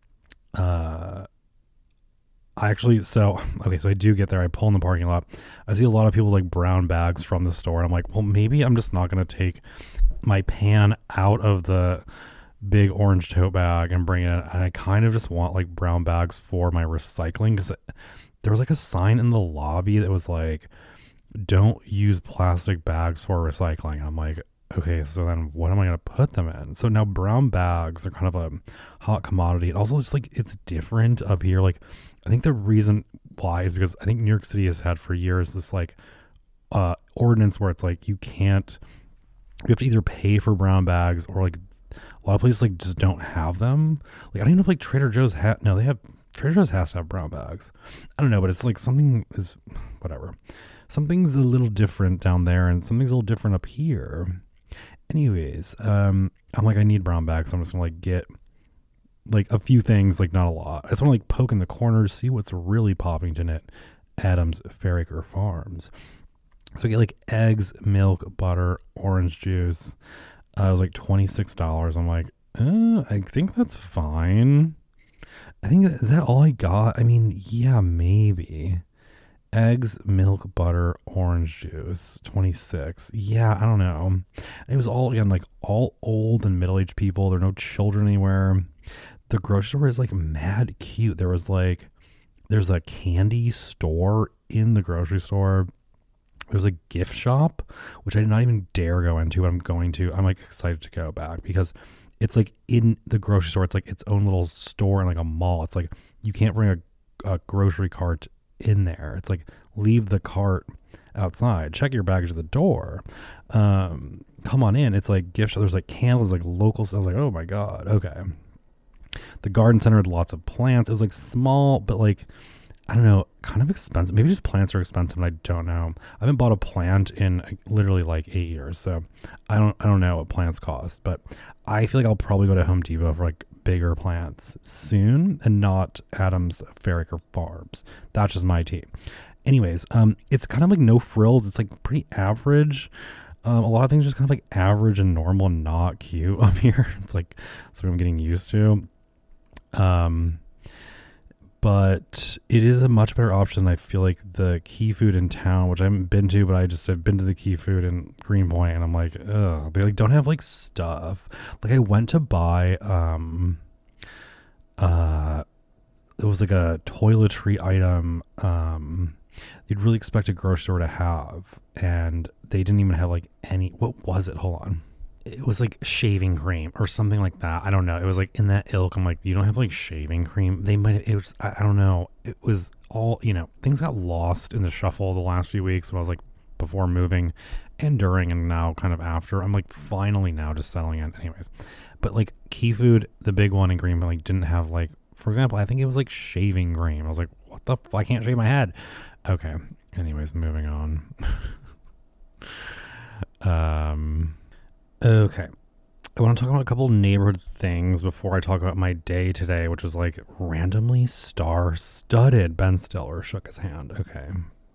uh, I actually, so, okay, so I do get there. I pull in the parking lot. I see a lot of people like brown bags from the store. And I'm like, well, maybe I'm just not going to take my pan out of the big orange tote bag and bring it in. And I kind of just want like brown bags for my recycling because there was like a sign in the lobby that was like, don't use plastic bags for recycling. I'm like, okay, so then what am I going to put them in? So now brown bags are kind of a hot commodity. And also it's like, it's different up here. Like, I think the reason why is because I think New York City has had for years this like uh, ordinance where it's like, you can't, you have to either pay for brown bags or like a lot of places like just don't have them. Like, I don't even know if like Trader Joe's had, no, they have, Trader Joe's has to have brown bags. I don't know, but it's like something is, whatever. Something's a little different down there and something's a little different up here. Anyways, um, I'm like, I need brown bags. So I'm just gonna like get like a few things, like not a lot. I just want to like poke in the corners, see what's really popping to it. Adams Fairacre Farms. So I get like eggs, milk, butter, orange juice. Uh, it was like twenty-six dollars. I'm like, uh, I think that's fine. I think, is that all I got? I mean, yeah, maybe. Eggs, milk, butter, orange juice, twenty-six. Yeah, I don't know. It was all, again, like all old and middle-aged people. There are no children anywhere. The grocery store is like mad cute. There was like, there's a candy store in the grocery store. There's a gift shop, which I did not even dare go into, but I'm going to. I'm like excited to go back because it's like in the grocery store. It's like its own little store in like a mall. It's like you can't bring a, a grocery cart in there. It's like leave the cart outside, check your baggage at the door, um come on in. It's like gift shop. There's like candles, like local stuff. I was like, oh my god, okay. The garden center had lots of plants. It was like small, but like, I don't know, kind of expensive. Maybe just plants are expensive and I don't know. I haven't bought a plant in literally like eight years, so I don't I don't know what plants cost, but I feel like I'll probably go to Home Depot for like bigger plants soon and not Adams Fairacre Farms. That's just my tea. Anyways, um, it's kind of like no frills. It's like pretty average. Um, a lot of things just kind of like average and normal and not cute up here. It's like something I'm getting used to. Um, but it is a much better option. I feel like the Key Food in town, which I haven't been to, but I just have been to the Key Food in Greenpoint, and I'm like, ugh, they like don't have like stuff. Like I went to buy, um, uh, it was like a toiletry item, um, you'd really expect a grocery store to have, and they didn't even have like any. What was it? Hold on. It was like shaving cream or something like that. I don't know. It was like in that ilk. I'm like, you don't have like shaving cream. They might. It was. I, I don't know. It was all. You know, things got lost in the shuffle the last few weeks. So I was like, before moving, and during, and now kind of after. I'm like, finally now just settling in. Anyways, but like Key Food, the big one in Greenville, like didn't have like, for example, I think it was like shaving cream. I was like, what the? F- I can't shave my head. Okay. Anyways, moving on. um. Okay. I want to talk about a couple neighborhood things before I talk about my day today, which was like randomly star-studded. Ben Stiller shook his hand. Okay.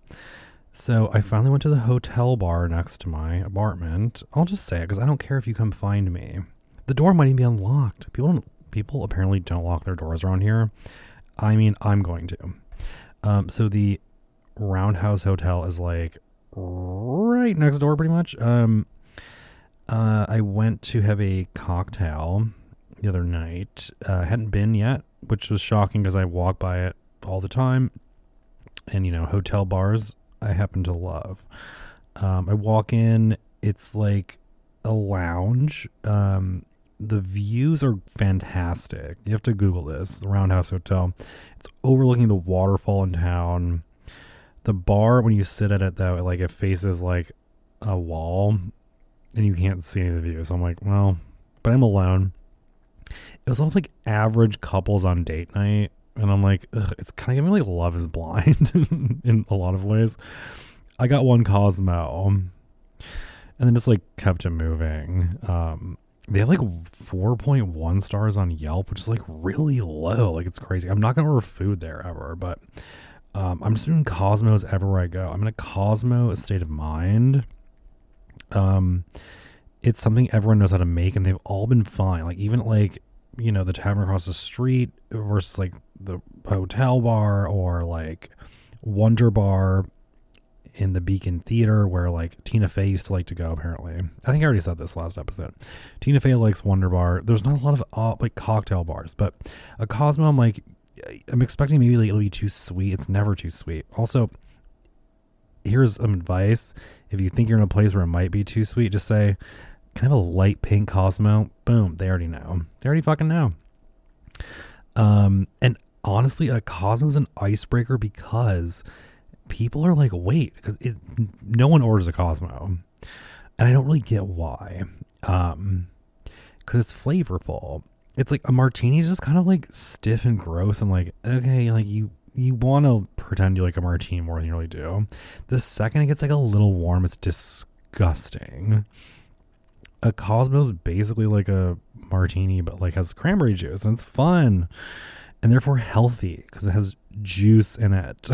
So I finally went to the hotel bar next to my apartment. I'll just say it because I don't care if you come find me. The door might even be unlocked. People don't, people apparently don't lock their doors around here. I mean, I'm going to. Um, so the Roundhouse Hotel is like right next door pretty much. Um, Uh, I went to have a cocktail the other night. I uh, hadn't been yet, which was shocking because I walk by it all the time. And, you know, hotel bars, I happen to love. Um, I walk in, it's like a lounge. Um, the views are fantastic. You have to Google this, the Roundhouse Hotel. It's overlooking the waterfall in town. The bar, when you sit at it, though, it, like it faces like a wall. And you can't see any of the views. So I'm like, well, but I'm alone. It was all like average couples on date night. And I'm like, ugh, it's kind of giving me like Love is Blind in a lot of ways. I got one Cosmo. And then just like kept it moving. Um, they have like four point one stars on Yelp, which is like really low. Like it's crazy. I'm not going to order food there ever. But um, I'm just doing Cosmos everywhere I go. I'm in a Cosmo state of mind. Um, it's something everyone knows how to make, and they've all been fine. Like even like, you know, the tavern across the street versus like the hotel bar, or like Wonder Bar in the Beacon Theater where like Tina Fey used to like to go. Apparently, I think I already said this last episode. Tina Fey likes Wonder Bar. There's not a lot of uh, like cocktail bars, but a Cosmo, I'm like, I'm expecting maybe like it'll be too sweet. It's never too sweet. Also, here's some advice. If you think you're in a place where it might be too sweet, just say, can I have a light pink Cosmo? Boom. They already know. They already fucking know. Um, and honestly, a Cosmo is an icebreaker because people are like, wait, because no one orders a Cosmo. And I don't really get why. Um, because it's flavorful. It's like a martini is just kind of like stiff and gross. I'm like, okay, like you, you want to pretend you like a martini more than you really do. The second it gets like a little warm, it's disgusting. A Cosmo is basically like a martini, but like has cranberry juice, and it's fun and therefore healthy because it has juice in it.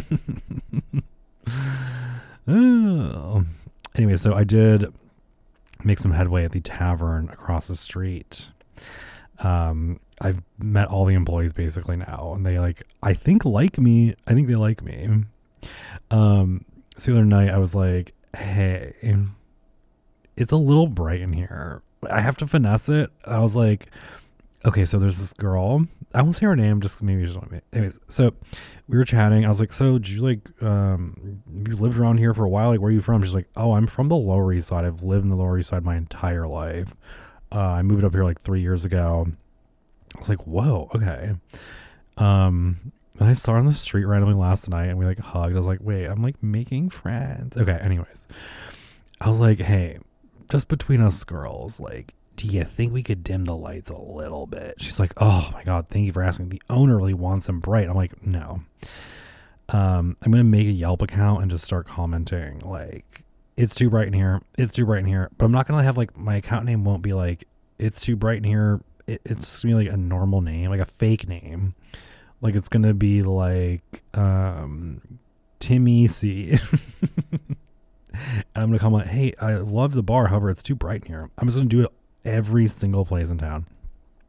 Oh. Anyway, so I did make some headway at the tavern across the street. Um, I've met all the employees basically now, and they like, I think like me. I think they like me. Um, so the other night I was like, hey, it's a little bright in here. I have to finesse it. I was like, okay, so there's this girl. I won't say her name, just maybe you just want me. Anyways, so we were chatting. I was like, so did you like, um, you lived around here for a while? Like, where are you from? She's like, oh, I'm from the Lower East Side. I've lived in the Lower East Side my entire life. Uh, I moved up here like three years ago. I was like, whoa, okay. Um, and I saw her on the street randomly last night, and we like hugged. I was like, wait, I'm like making friends. Okay, anyways. I was like, hey, just between us girls, like, do you think we could dim the lights a little bit? She's like, oh my God, thank you for asking. The owner really wants them bright. I'm like, no. Um, I'm going to make a Yelp account and just start commenting like, it's too bright in here. It's too bright in here. But I'm not going to have like, my account name won't be like, it's too bright in here. It, it's going to be like a normal name, like a fake name. Like it's going to be like, um, Timmy C. And I'm going to comment, hey, I love the bar. However, it's too bright in here. I'm just going to do it every single place in town.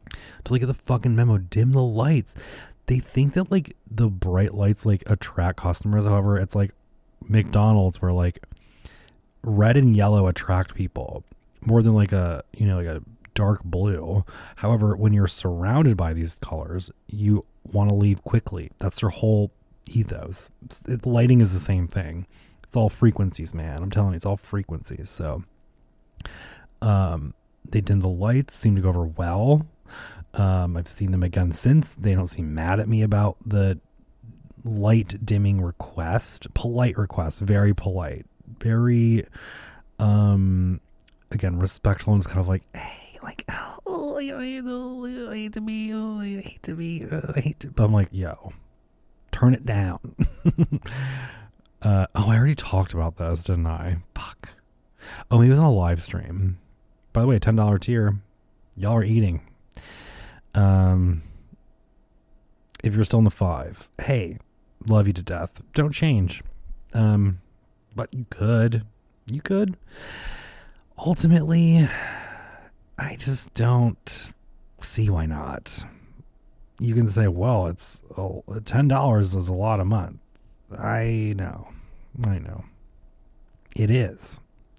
Totally get the fucking memo. Dim the lights. They think that like the bright lights like attract customers. However, it's like McDonald's where like red and yellow attract people more than like a, you know, like a dark blue. However, when you're surrounded by these colors, you want to leave quickly. That's their whole ethos. It, lighting is the same thing. It's all frequencies, man. I'm telling you, it's all frequencies. So, um, they dim the lights, seem to go over well. Um, I've seen them again since. They don't seem mad at me about the light dimming request. Polite request. Very polite. Very, um, again, respectful and it's kind of like, hey, like, oh, I hate to be, oh, I hate to be, uh, I hate to, but I'm like, yo, turn it down. uh, oh, I already talked about this, didn't I? Fuck. Oh, he was on a live stream. By the way, ten dollar tier. Y'all are eating. Um, if you're still in the five, hey, love you to death. Don't change. Um, but you could, you could. Ultimately, I just don't see why not. You can say, well, it's oh, ten dollars is a lot a month. I know, I know, it is.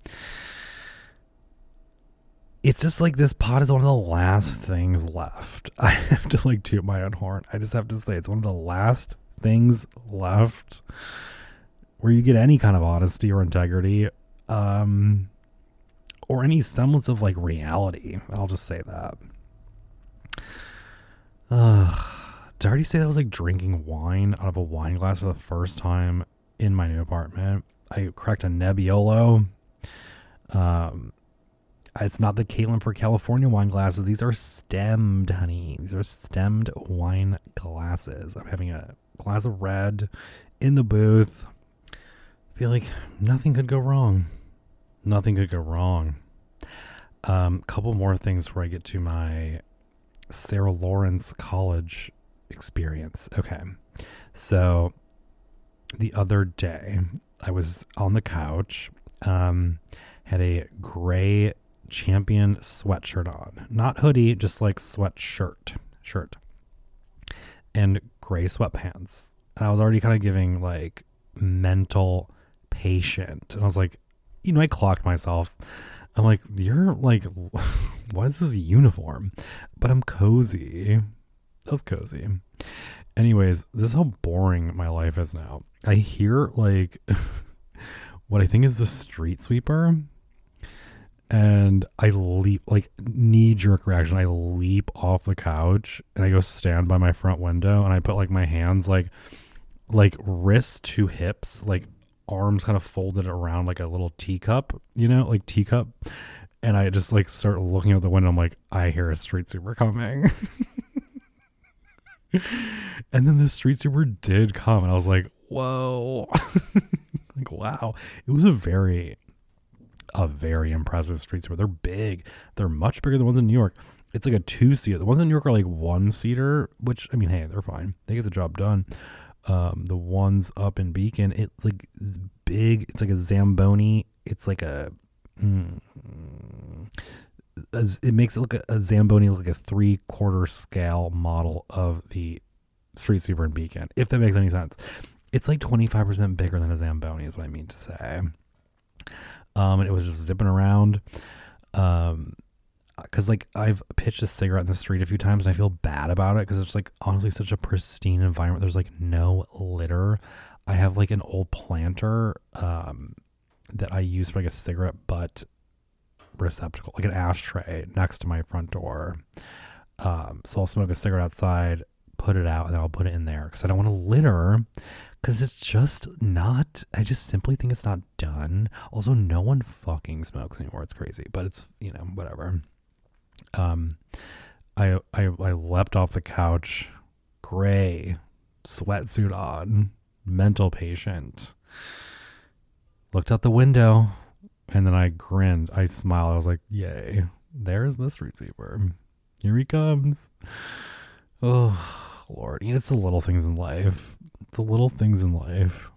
It's just like this pod is one of the last things left. I have to like toot my own horn. I just have to say it's one of the last things left where you get any kind of honesty or integrity, um, or any semblance of like reality. I'll just say that. Uh, did I already say that I was like drinking wine out of a wine glass for the first time in my new apartment? I cracked a Nebbiolo. Um, It's not the Caitlin for California wine glasses. These are stemmed, honey. These are stemmed wine glasses. I'm having a glass of red in the booth. Feel like nothing could go wrong. Nothing could go wrong. Um, couple more things before I get to my Sarah Lawrence college experience. Okay. So the other day I was on the couch, um, had a gray Champion sweatshirt on, not hoodie, just like sweatshirt shirt and gray sweatpants. And I was already kind of giving like mental patient. And I was like, you know, I clocked myself. I'm like, you're like, what is this uniform? But I'm cozy. That's cozy. Anyways, this is how boring my life is now. I hear like what I think is the street sweeper. And I leap, like knee-jerk reaction, I leap off the couch and I go stand by my front window and I put like my hands like like wrists to hips, like arms kind of folded around like a little teacup, you know, like teacup. And I just like start looking out the window. I'm like, I hear a street sweeper coming. And then the street sweeper did come and I was like, whoa. Like, wow. It was a very... a very impressive street sweeper. They're big. They're much bigger than the ones in New York. It's like a two-seater. The ones in New York are like one-seater, which, I mean, hey, they're fine. They get the job done. Um, the ones up in Beacon, it's like it's big. It's like a Zamboni. It's like a... Mm, it makes it look a, a Zamboni look like a three-quarter scale model of the street sweeper in Beacon, if that makes any sense. It's like twenty-five percent bigger than a Zamboni is what I mean to say. Um, and it was just zipping around. Um, cause like I've pitched a cigarette in the street a few times and I feel bad about it. Cause it's like honestly such a pristine environment. There's like no litter. I have like an old planter, um, that I use for like a cigarette butt receptacle, like an ashtray next to my front door. Um, so I'll smoke a cigarette outside, put it out, and then I'll put it in there. Cause I don't want to litter. Because it's just not, I just simply think it's not done. Also, no one fucking smokes anymore. It's crazy, but it's, you know, whatever. Um, I, I, I leapt off the couch, gray, sweatsuit on, mental patient, looked out the window, and then I grinned. I smiled. I was like, yay, there's the street sweeper. Here he comes. Oh, Lord. You know, it's the little things in life. The little things in life.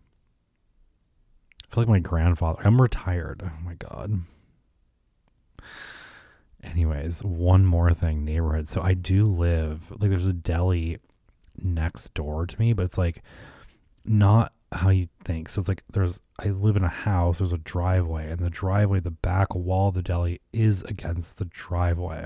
I feel like my grandfather. I'm retired. Oh my God. Anyways, one more thing, neighborhood. So I do live, like, there's a deli next door to me, but it's like not how you think. So it's like there's, I live in a house, there's a driveway, and the driveway, the back wall of the deli is against the driveway.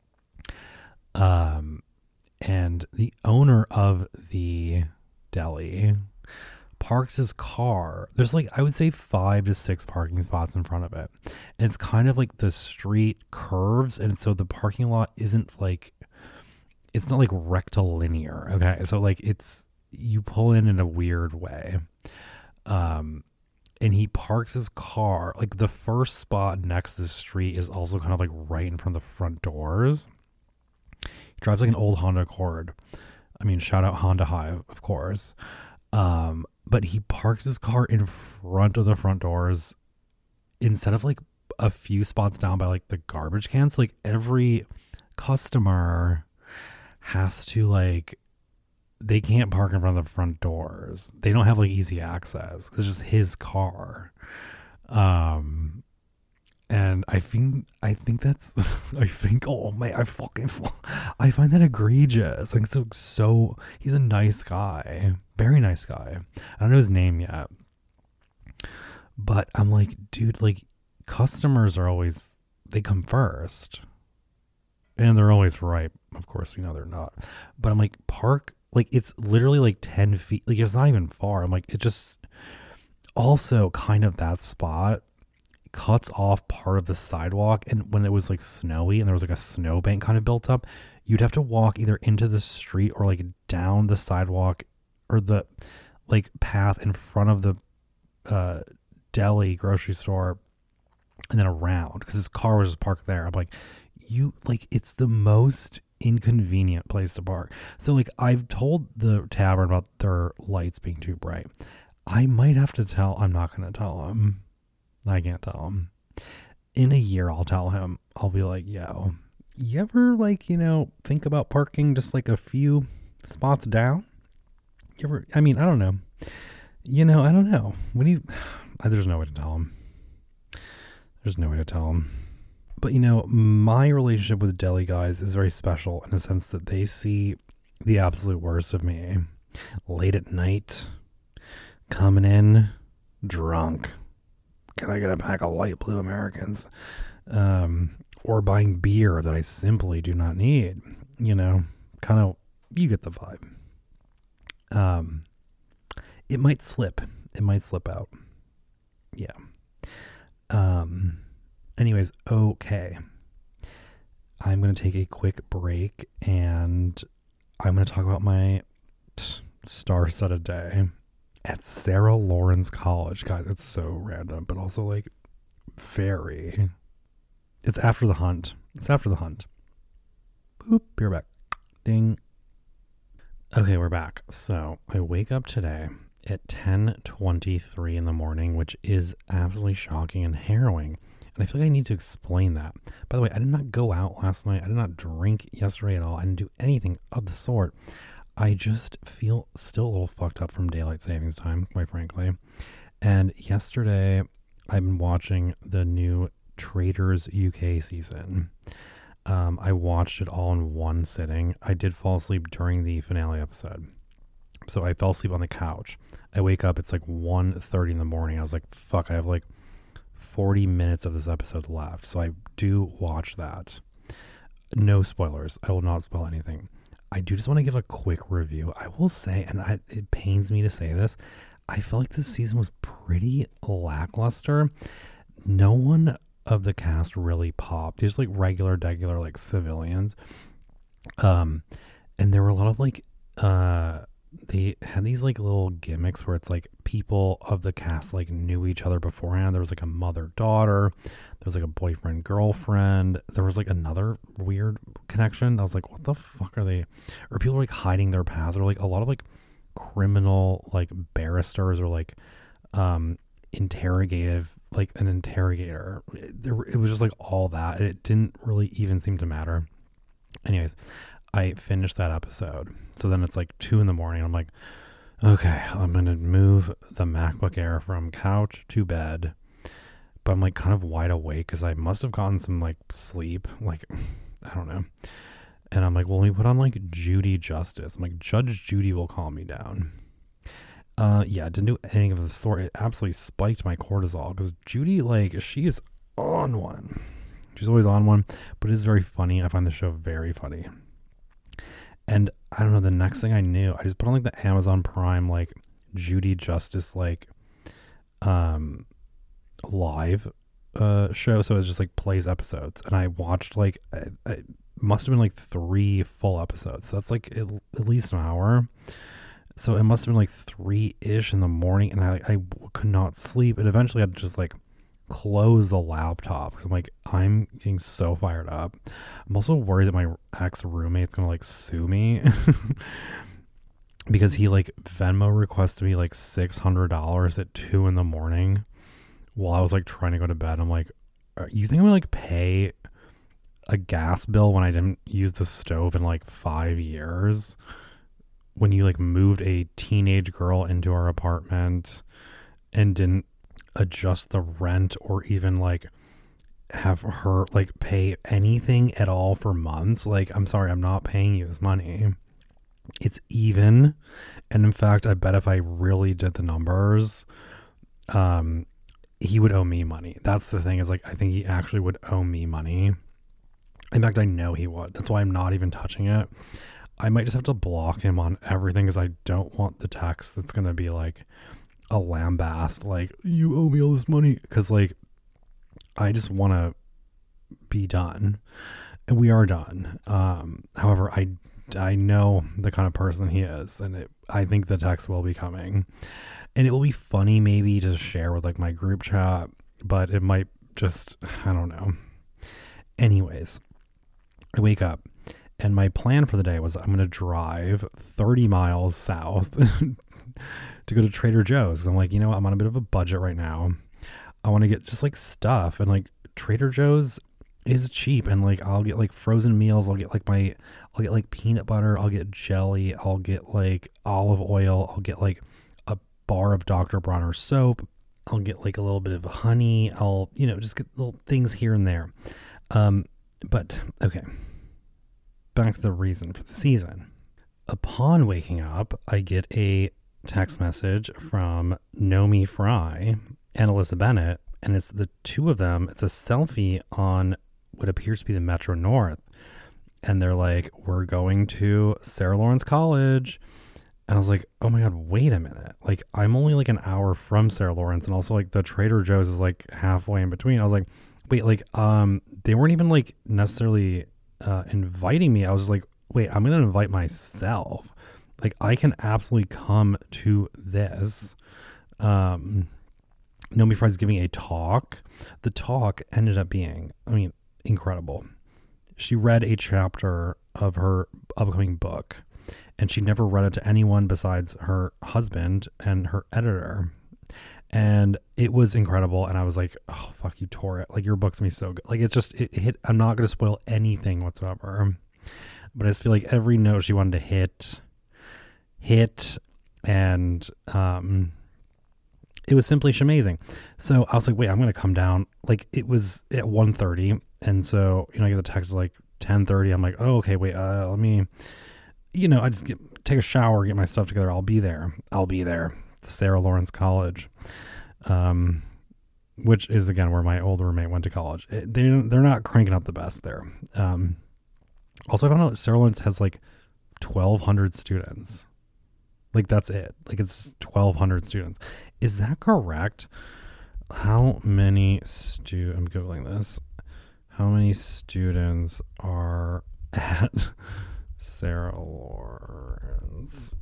Um, and the owner of the deli parks his car. There's like, I would say five to six parking spots in front of it. And it's kind of like the street curves. And so the parking lot isn't like, it's not like rectilinear. Okay. So like it's, you pull in in a weird way. Um, and he parks his car, like the first spot next to the street is also kind of like right in front of the front doors. He drives like an old Honda Accord. I mean, shout out Honda Hive, of course. Um, but he parks his car in front of the front doors instead of like a few spots down by like the garbage cans. Like every customer has to like, they can't park in front of the front doors. They don't have like easy access. It's just his car. Um, and I think, I think that's, I think, oh man, I fucking, I find that egregious. Like so, so he's a nice guy, very nice guy. I don't know his name yet, but I'm like, dude, like customers are always, they come first and they're always right. Of course, we know they're not, but I'm like, park, like it's literally like ten feet. Like it's not even far. I'm like, it just also kind of that spot cuts off part of the sidewalk, and when it was like snowy and there was like a snowbank kind of built up, you'd have to walk either into the street or like down the sidewalk or the like path in front of the uh deli grocery store and then around because his car was just parked there. I'm like, you like it's the most inconvenient place to park. So like I've told the tavern about their lights being too bright. I might have to tell, I'm not going to tell him. I can't tell him. In a year, I'll tell him. I'll be like, yo, you ever like, you know, think about parking just like a few spots down? You ever, I mean, I don't know. You know, I don't know. When you, there's no way to tell him. There's no way to tell him. But, you know, my relationship with deli guys is very special in the sense that they see the absolute worst of me. Late at night, coming in, drunk. Can I get a pack of light blue Americans? Um, or buying beer that I simply do not need. You know, kind of, you get the vibe. Um, it might slip. It might slip out. Yeah. Um, anyways, okay. I'm going to take a quick break and I'm going to talk about my t- star-studded day at Sarah Lawrence College. Guys, it's so random, but also like very, it's after the hunt. It's after the hunt. Boop, you're back. Ding. Okay, we're back. So I wake up today at ten twenty-three in the morning, which is absolutely shocking and harrowing. And I feel like I need to explain that. By the way, I did not go out last night. I did not drink yesterday at all. I didn't do anything of the sort. I just feel still a little fucked up from daylight savings time, quite frankly. And yesterday, I've been watching the new Traitors U K season. Um, I watched it all in one sitting. I did fall asleep during the finale episode. So I fell asleep on the couch. I wake up, it's like one thirty in the morning. I was like, fuck, I have like forty minutes of this episode left. So I do watch that. No spoilers. I will not spoil anything. I do just want to give a quick review. I will say, and I, it pains me to say this, I felt like this season was pretty lackluster. No one of the cast really popped. There's like regular, regular, like civilians. Um, and there were a lot of like, uh, they had these like little gimmicks where it's like people of the cast like knew each other beforehand. There was like a mother-daughter. There was like a boyfriend-girlfriend. There was like another weird connection. I was like, what the fuck are they? Or people are like hiding their paths. Or like a lot of like criminal like barristers or like um interrogative, like an interrogator. There, it was just like all that. It didn't really even seem to matter. Anyways, I finished that episode. So then it's like two in the morning. I'm like, okay, I'm going to move the MacBook Air from couch to bed, but I'm like kind of wide awake because I must have gotten some like sleep. Like, I don't know. And I'm like, well, let me put on like Judy Justice. I'm like, Judge Judy will calm me down. Uh, yeah, didn't do anything of the sort. It absolutely spiked my cortisol because Judy, like, she is on one. She's always on one, but it is very funny. I find the show very funny. And I don't know, the next thing I knew, I just put on like the Amazon Prime, like Judy Justice, like, um, live, uh, show. So it just like plays episodes. And I watched like, I, I must have been like three full episodes. So that's like at, at least an hour. So it must have been like three-ish in the morning, and I I could not sleep. And eventually I had to just like close the laptop because I'm like, I'm getting so fired up. I'm also worried that my ex-roommate's going to like sue me because he like Venmo requested me like six hundred dollars at two in the morning while I was like trying to go to bed. I'm like, you think I'm going to like pay a gas bill when I didn't use the stove in like five years? When you like moved a teenage girl into our apartment and didn't adjust the rent or even like have her like pay anything at all for months. Like, I'm sorry, I'm not paying you this money. It's even. And in fact, I bet if I really did the numbers, um, he would owe me money. That's the thing, is like, I think he actually would owe me money. In fact, I know he would. That's why I'm not even touching it. I might just have to block him on everything because I don't want the text that's going to be like a lambast, like, you owe me all this money. Because like, I just want to be done. And we are done. Um, however, I, I know the kind of person he is. And it, I think the text will be coming. And it will be funny maybe to share with like my group chat. But it might just, I don't know. Anyways, I wake up. And my plan for the day was I'm going to drive thirty miles south to go to Trader Joe's. I'm like, you know what? I'm on a bit of a budget right now. I want to get just like stuff. And like Trader Joe's is cheap. And like, I'll get like frozen meals. I'll get like my, I'll get like peanut butter. I'll get jelly. I'll get like olive oil. I'll get like a bar of Doctor Bronner soap. I'll get like a little bit of honey. I'll, you know, just get little things here and there. Um, but okay. Back to the reason for the season. Upon waking up, I get a text message from Nomi Fry and Alyssa Bennett, and it's the two of them. It's a selfie on what appears to be the Metro North, and they're like, we're going to Sarah Lawrence College. And I was like, oh my God, wait a minute. Like, I'm only like an hour from Sarah Lawrence, and also like the Trader Joe's is like halfway in between. I was like, wait, like, um, they weren't even like necessarily Uh, inviting me. I was like, wait, I'm going to invite myself. Like, I can absolutely come to this. Um, Nomi Fry's giving a talk. The talk ended up being, I mean, incredible. She read a chapter of her upcoming book, and she never read it to anyone besides her husband and her editor. And it was incredible. And I was like, oh, fuck, you tore it. Like, your book's gonna be so good. Like, it's just, it hit, I'm not going to spoil anything whatsoever. But I just feel like every note she wanted to hit, hit. And um, it was simply amazing. So I was like, wait, I'm going to come down. Like, it was at one thirty. And so, you know, I get the text at like ten thirty. I'm like, oh, okay, wait, uh, let me, you know, I just get, take a shower, get my stuff together. I'll be there. I'll be there. Sarah Lawrence College, um, which is again where my old roommate went to college. It, they they're not cranking out the best there. Um, also, I found out Sarah Lawrence has like twelve hundred students. Like, that's it. Like, it's twelve hundred students. Is that correct? How many stu? I'm googling this. How many students are at Sarah Lawrence?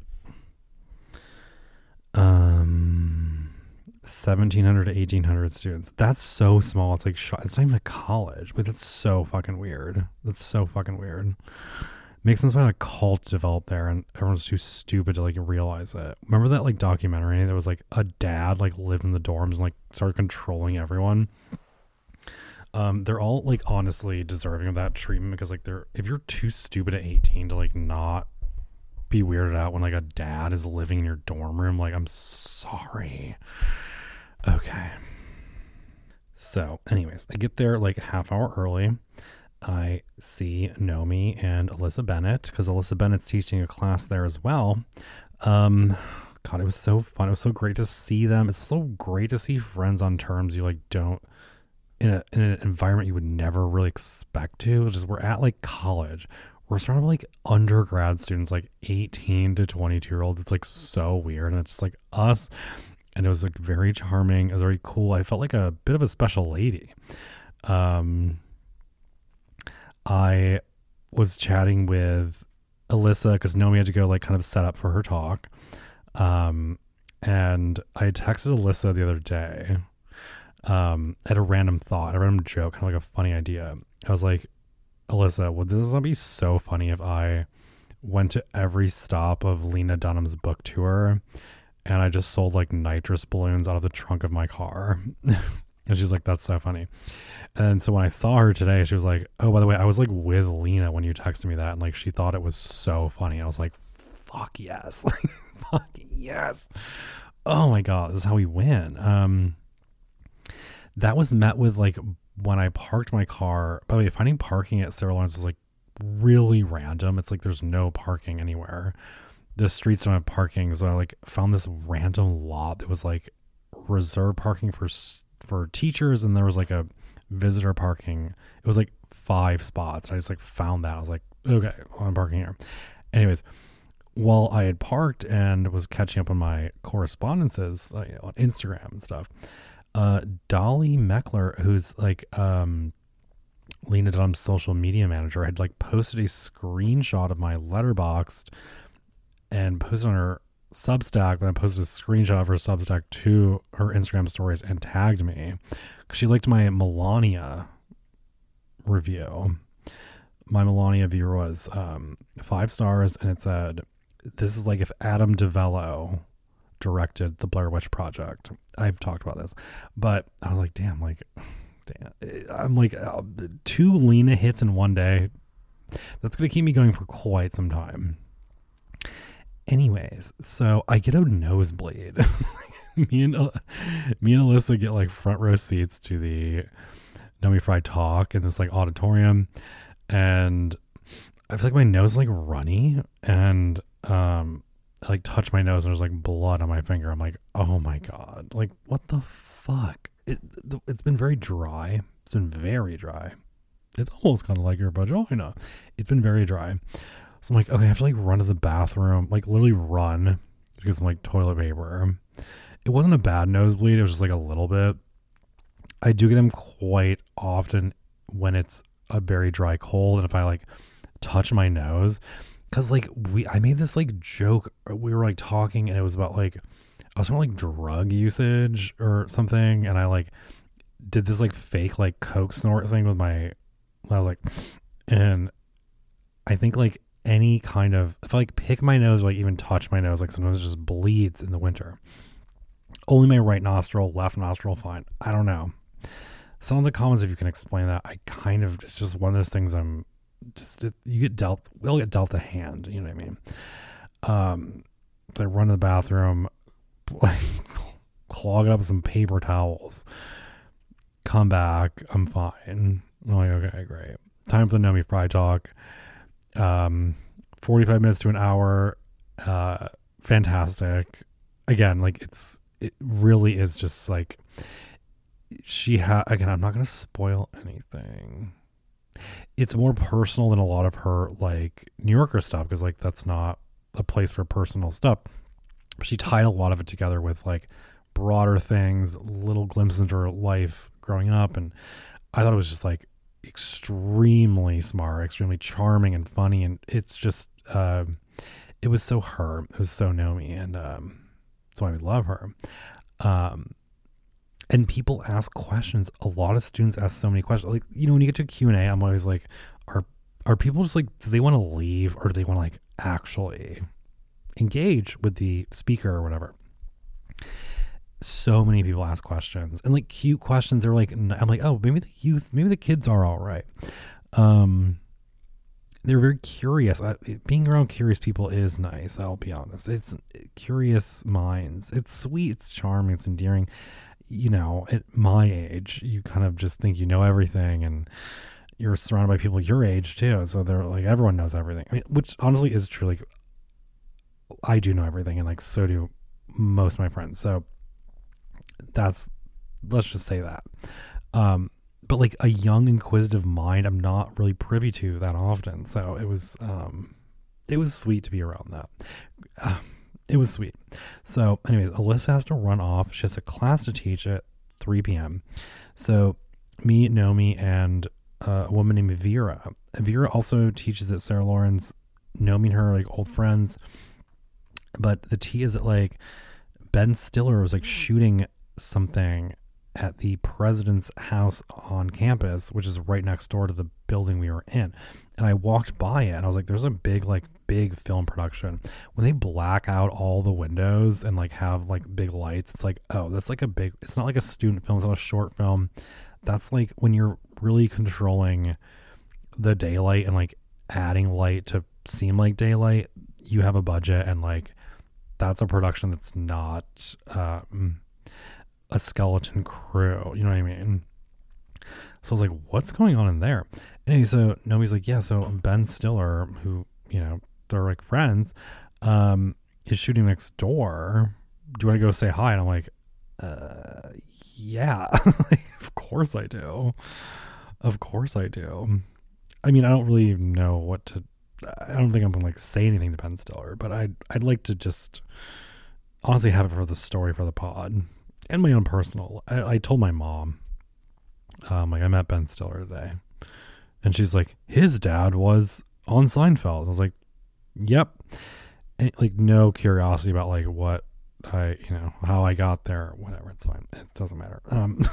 Um, seventeen hundred to eighteen hundred students. That's so small. It's like, sh- it's not even a college, but that's so fucking weird. That's so fucking weird. Makes sense why a cult developed there and everyone's too stupid to like realize it. Remember that like documentary that was like a dad like lived in the dorms and like started controlling everyone? Um, they're all like honestly deserving of that treatment because like they're, if you're too stupid at eighteen to like not be weirded out when like a dad is living in your dorm room, like, I'm sorry. Okay. So anyways, I get there like half hour early. I see Nomi and Alyssa Bennett because Alyssa Bennett's teaching a class there as well. Um, God, it was so fun. It was so great to see them. It's so great to see friends on terms you like don't in a in an environment you would never really expect to. It's just we're at like college. We're surrounded by like undergrad students, like eighteen to twenty-two year olds. It's like so weird, and it's just like us. And it was like very charming. It was very cool. I felt like a bit of a special lady. Um. I was chatting with Alyssa because Nomi had to go like kind of set up for her talk. Um, and I texted Alyssa the other day. Um, I had a random thought, a random joke, kind of like a funny idea. I was like, Alyssa, would this not be so funny if I went to every stop of Lena Dunham's book tour and I just sold like nitrous balloons out of the trunk of my car? And she's like, that's so funny. And so when I saw her today, she was like, oh, by the way, I was like with Lena when you texted me that. And like, she thought it was so funny. And I was like, fuck yes. Like, fuck yes. Oh my God, this is how we win. Um, that was met with like, when I parked my car, by the way, finding parking at Sarah Lawrence was like really random. It's like, there's no parking anywhere. The streets don't have parking. So I like found this random lot that was like reserved parking for for teachers, and there was like a visitor parking. It was like five spots. I just like found that. I was like, okay, well, I'm parking here. Anyways, while I had parked and was catching up on my correspondences, uh, you know, on Instagram and stuff, uh, Dolly Meckler, who's like um, Lena Dunham's social media manager, had like posted a screenshot of my Letterboxd and posted on her Substack, but I posted a screenshot of her Substack to her Instagram stories and tagged me because she liked my Melania review. My Melania view was um, five stars, and it said, this is like if Adam DeVello directed the Blair Witch Project. I've talked about this, but I was like, damn, like, damn. I'm like, uh, two Lena hits in one day. That's going to keep me going for quite some time. Anyways, so I get a nosebleed. me and uh, me and Alyssa get like front row seats to the Nomi Fry talk in this like auditorium, and I feel like my nose is like runny, and um, I like touch my nose and there's like blood on my finger. I'm like, oh my God, like what the fuck? It it's been very dry. It's been very dry. It's almost kind of like your vagina. It's been very dry. So I'm like, okay, I have to like run to the bathroom, like literally run to get some like toilet paper. It wasn't a bad nosebleed. It was just like a little bit. I do get them quite often when it's a very dry cold. And if I like touch my nose, cause like we, I made this like joke. We were like talking and it was about like, I was talking like drug usage or something. And I like did this like fake like Coke snort thing with my, I was like, and I think like, any kind of, if I like pick my nose or like even touch my nose, like sometimes it just bleeds in the winter. Only my right nostril, left nostril, fine. I don't know. Some of the comments, if you can explain that, I kind of, it's just one of those things I'm just, it, you get dealt, we'll get dealt a hand, you know what I mean? Um, so I run to the bathroom, like clog it up with some paper towels, come back, I'm fine. I'm like, okay, great. Time for the Nomi Fry talk. Um, forty-five minutes to an hour, uh, fantastic. Again, like it's, it really is just like, she had, again, I'm not going to spoil anything. It's more personal than a lot of her like New Yorker stuff. Cause like, that's not a place for personal stuff. But she tied a lot of it together with like broader things, little glimpses into her life growing up. And I thought it was just like, extremely smart, extremely charming and funny, and it's just uh, it was so her, it was so Nomi, and um, that's why we love her. Um, and people ask questions. A lot of students ask so many questions. Like, you know, when you get to Q and A, I'm always like, are are people just like, do they want to leave or do they want to like actually engage with the speaker or whatever? So many people ask questions and like cute questions. They're like, I'm like, oh, maybe the youth, maybe the kids are all right. Um, they're very curious. I, being around curious people is nice. I'll be honest. It's curious minds. It's sweet. It's charming. It's endearing. you know, at my age, you kind of just think you know everything, and you're surrounded by people your age too. So they're like, everyone knows everything. I mean, which honestly is true. Like, I do know everything, and like, so do most of my friends. So that's, let's just say that. Um, but like a young, inquisitive mind, I'm not really privy to that often. So it was, um, it was sweet to be around that. Uh, it was sweet. So anyways, Alyssa has to run off. She has a class to teach at three p.m. So me, Nomi, and uh, a woman named Vera. Vera also teaches at Sarah Lawrence. Nomi and her are like old friends. But the tea is that like Ben Stiller was like shooting something at the president's house on campus, which is right next door to the building we were in. And I walked by it and I was like, there's a big, like big film production. When they black out all the windows and like have like big lights, it's like, oh, that's like a big, it's not like a student film. It's not a short film. That's like when you're really controlling the daylight and like adding light to seem like daylight, you have a budget, and like, that's a production that's not, um, a skeleton crew, you know what I mean? So I was like, what's going on in there? Anyway, so Nomi's like, yeah, so Ben Stiller, who, you know, they're like friends, um, is shooting next door. Do you want to go say hi? And I'm like, uh, yeah, of course I do. Of course I do. I mean, I don't really know what to, I don't think I'm gonna like say anything to Ben Stiller, but I'd, I'd like to just honestly have it for the story for the pod. And my own personal, I, I told my mom, um, like I met Ben Stiller today, and she's like, his dad was on Seinfeld. I was like, yep. And, like, no curiosity about like what I, you know, how I got there, whatever. It's fine. It doesn't matter. Um,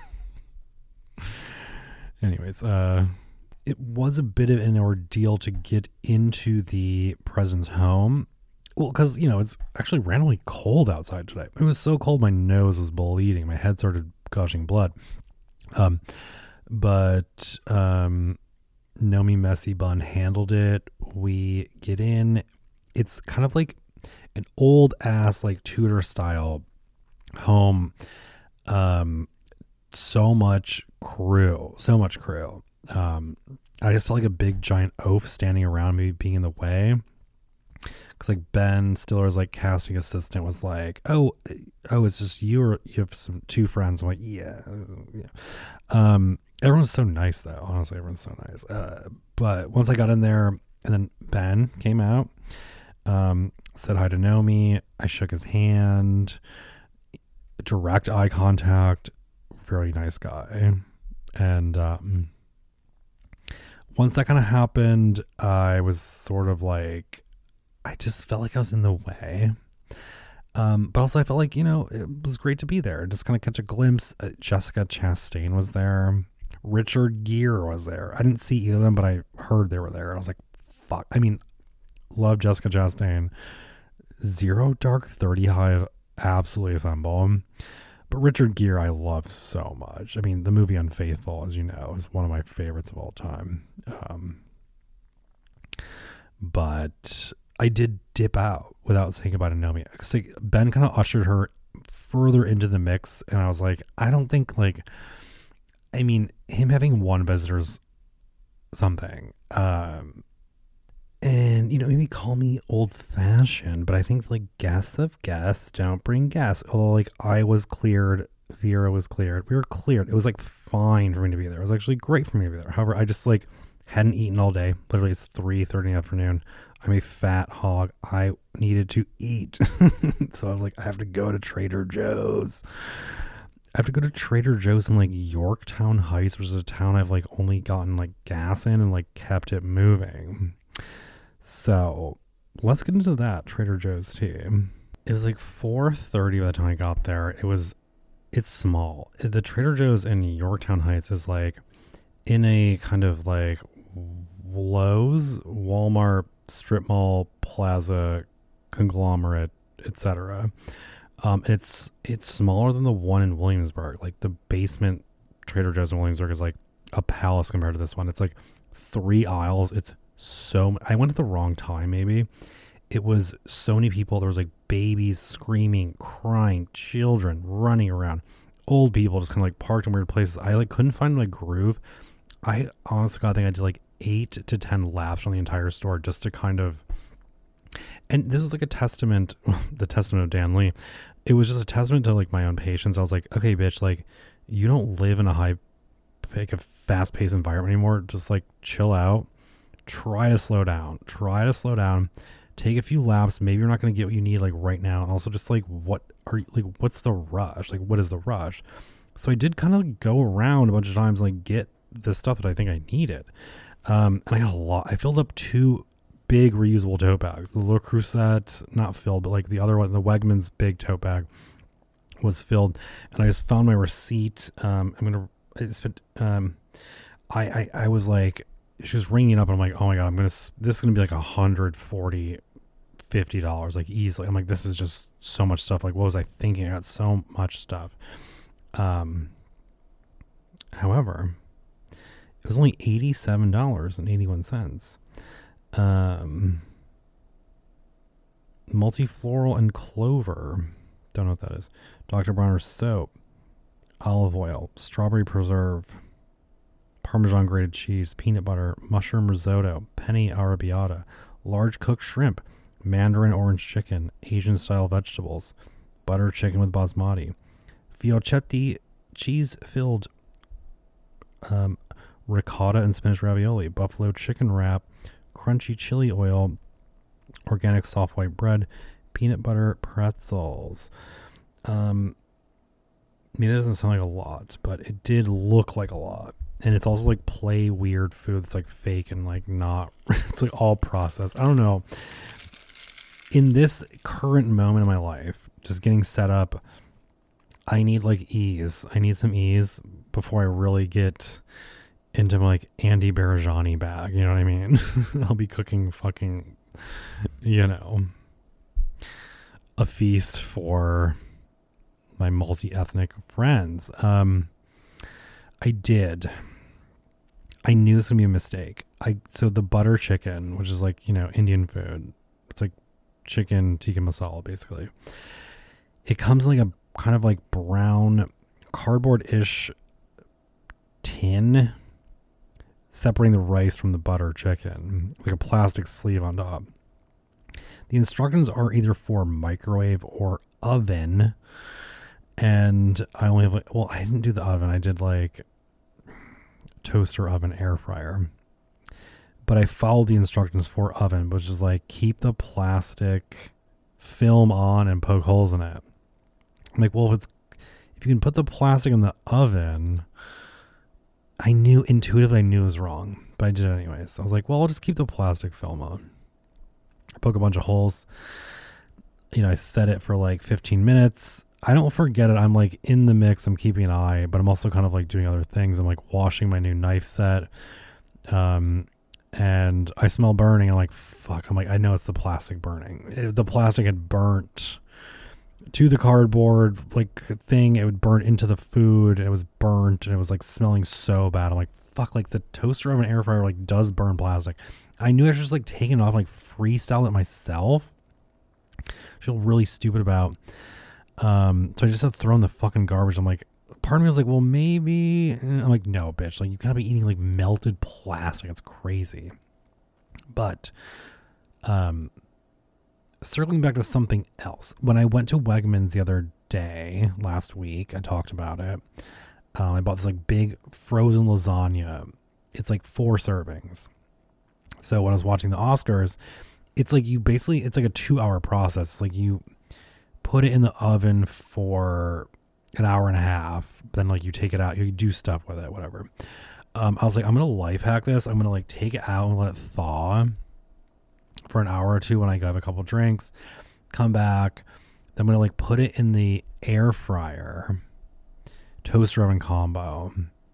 anyways, uh, it was a bit of an ordeal to get into the president's home. Well, because, you know, it's actually randomly cold outside today. It was so cold, my nose was bleeding. My head started gushing blood. Um, but um, Nomi Messy Bun handled it. We get in. It's kind of like an old ass, like Tudor style home. Um, so much crew. So much crew. Um, I just felt like a big giant oaf standing around me, being in the way. Because like Ben Stiller's like casting assistant was like, oh, oh, it's just you, or you have some two friends. I'm like, yeah, yeah. Um, everyone's so nice though. Honestly, everyone's so nice. Uh, but once I got in there, and then Ben came out, um, said hi to Nomi. I shook his hand, direct eye contact. Very nice guy. And um, once that kind of happened, I was sort of like, I just felt like I was in the way. Um, but also I felt like, you know, it was great to be there. Just kind of catch a glimpse. Uh, Jessica Chastain was there. Richard Gere was there. I didn't see either of them, but I heard they were there. I was like, fuck. I mean, love Jessica Chastain. Zero Dark Thirty Hive, absolutely assemble. But Richard Gere I love so much. I mean, the movie Unfaithful, as you know, is one of my favorites of all time. Um, but I did dip out without saying goodbye to Nomi. Because like, Ben kind of ushered her further into the mix, and I was like, I don't think like, I mean, him having one visitor's something. Um, and, you know, maybe call me old fashioned, but I think like guests of guests don't bring guests. Although like I was cleared, Vera was cleared, we were cleared. It was like fine for me to be there. It was actually great for me to be there. However, I just like hadn't eaten all day. Literally it's three thirty in the afternoon. I'm a fat hog. I needed to eat. So I was like, I have to go to Trader Joe's. I have to go to Trader Joe's in like Yorktown Heights, which is a town I've like only gotten like gas in and like kept it moving. So let's get into that Trader Joe's tea. It was like four thirty by the time I got there. It was, it's small. The Trader Joe's in Yorktown Heights is like in a kind of like Lowe's, Walmart, strip mall, plaza, conglomerate, et cetera. Um, it's it's smaller than the one in Williamsburg. Like the basement Trader Joe's in Williamsburg is like a palace compared to this one. It's like three aisles. It's so. I went at the wrong time. Maybe it was so many people. There was like babies screaming, crying, children running around, old people just kind of like parked in weird places. I like couldn't find my groove. I honestly God, I think I did like eight to ten laps on the entire store just to kind of, and this is like a testament, the testament of Dan Lee. It was just a testament to like my own patience. I was like, okay, bitch, like you don't live in a high, like a fast paced environment anymore. Just like chill out, try to slow down, try to slow down, take a few laps. Maybe you're not going to get what you need like right now. And also just like, what are you, like, what's the rush? Like, what is the rush? So I did kind of go around a bunch of times, like get the stuff that I think I needed. Um, and I got a lot. I filled up two big reusable tote bags. The Le Creuset, not filled, but like the other one, the Wegmans big tote bag was filled. And I just found my receipt. Um, I'm going to, I spent, um, I, I, I was like, she was ringing up and I'm like, oh my God, I'm going to, this is going to be like one hundred forty, fifty dollars, like easily. I'm like, this is just so much stuff. Like, what was I thinking? I got so much stuff. Um, however, it was only eighty-seven dollars and eighty-one cents. Um, multifloral and clover. Don't know what that is. Doctor Bronner's soap. Olive oil. Strawberry preserve. Parmesan grated cheese. Peanut butter. Mushroom risotto. Penne arrabbiata. Large cooked shrimp. Mandarin orange chicken. Asian style vegetables. Butter chicken with basmati. Fiocchetti cheese filled um, ricotta and spinach ravioli. Buffalo chicken wrap. Crunchy chili oil. Organic soft white bread. Peanut butter pretzels. Um, maybe that doesn't sound like a lot, but it did look like a lot. And it's also like play weird food that's like fake and like not, it's like all processed. I don't know. In this current moment in my life, just getting set up, I need like ease. I need some ease before I really get into my like Andy Barajani bag. You know what I mean? I'll be cooking fucking, you know, a feast for my multi-ethnic friends. Um, I did. I knew this was gonna be a mistake. I so the butter chicken, which is like, you know, Indian food. It's like chicken tikka masala, basically. It comes in like a kind of like brown cardboard-ish tin, separating the rice from the butter chicken, like a plastic sleeve on top. The instructions are either for microwave or oven. And I only have like, well, I didn't do the oven. I did like toaster, oven, air fryer. But I followed the instructions for oven, which is like keep the plastic film on and poke holes in it. I'm like, well, if it's, if you can put the plastic in the oven, I knew intuitively I knew it was wrong, but I did it anyways. I was like, well, I'll just keep the plastic film on. I poke a bunch of holes. You know, I set it for like fifteen minutes. I don't forget it. I'm like in the mix. I'm keeping an eye, but I'm also kind of like doing other things. I'm like washing my new knife set. Um, and I smell burning. I'm like, fuck. I'm like, I know it's the plastic burning. It, the plastic had burnt to the cardboard like thing. It would burn into the food and it was burnt and it was like smelling so bad. I'm like, fuck, like the toaster oven air fryer like does burn plastic. I knew I was just like taking it off, like freestyle it myself. I feel really stupid about. Um, so I just had to throw in the fucking garbage. I'm like, part of me was like, well, maybe. I'm like, no, bitch. Like, you gotta be eating like melted plastic. It's crazy. But, um, circling back to something else. When I went to Wegmans the other day, last week, I talked about it. Um, I bought this like big frozen lasagna. It's like four servings. So when I was watching the Oscars, it's like you basically, it's like a two hour process. It's like you put it in the oven for an hour and a half. Then like you take it out, you do stuff with it, whatever. Um, I was like, I'm going to life hack this. I'm going to like take it out and let it thaw for an hour or two when I have a couple drinks, come back. Then I'm going to like put it in the air fryer, toaster oven combo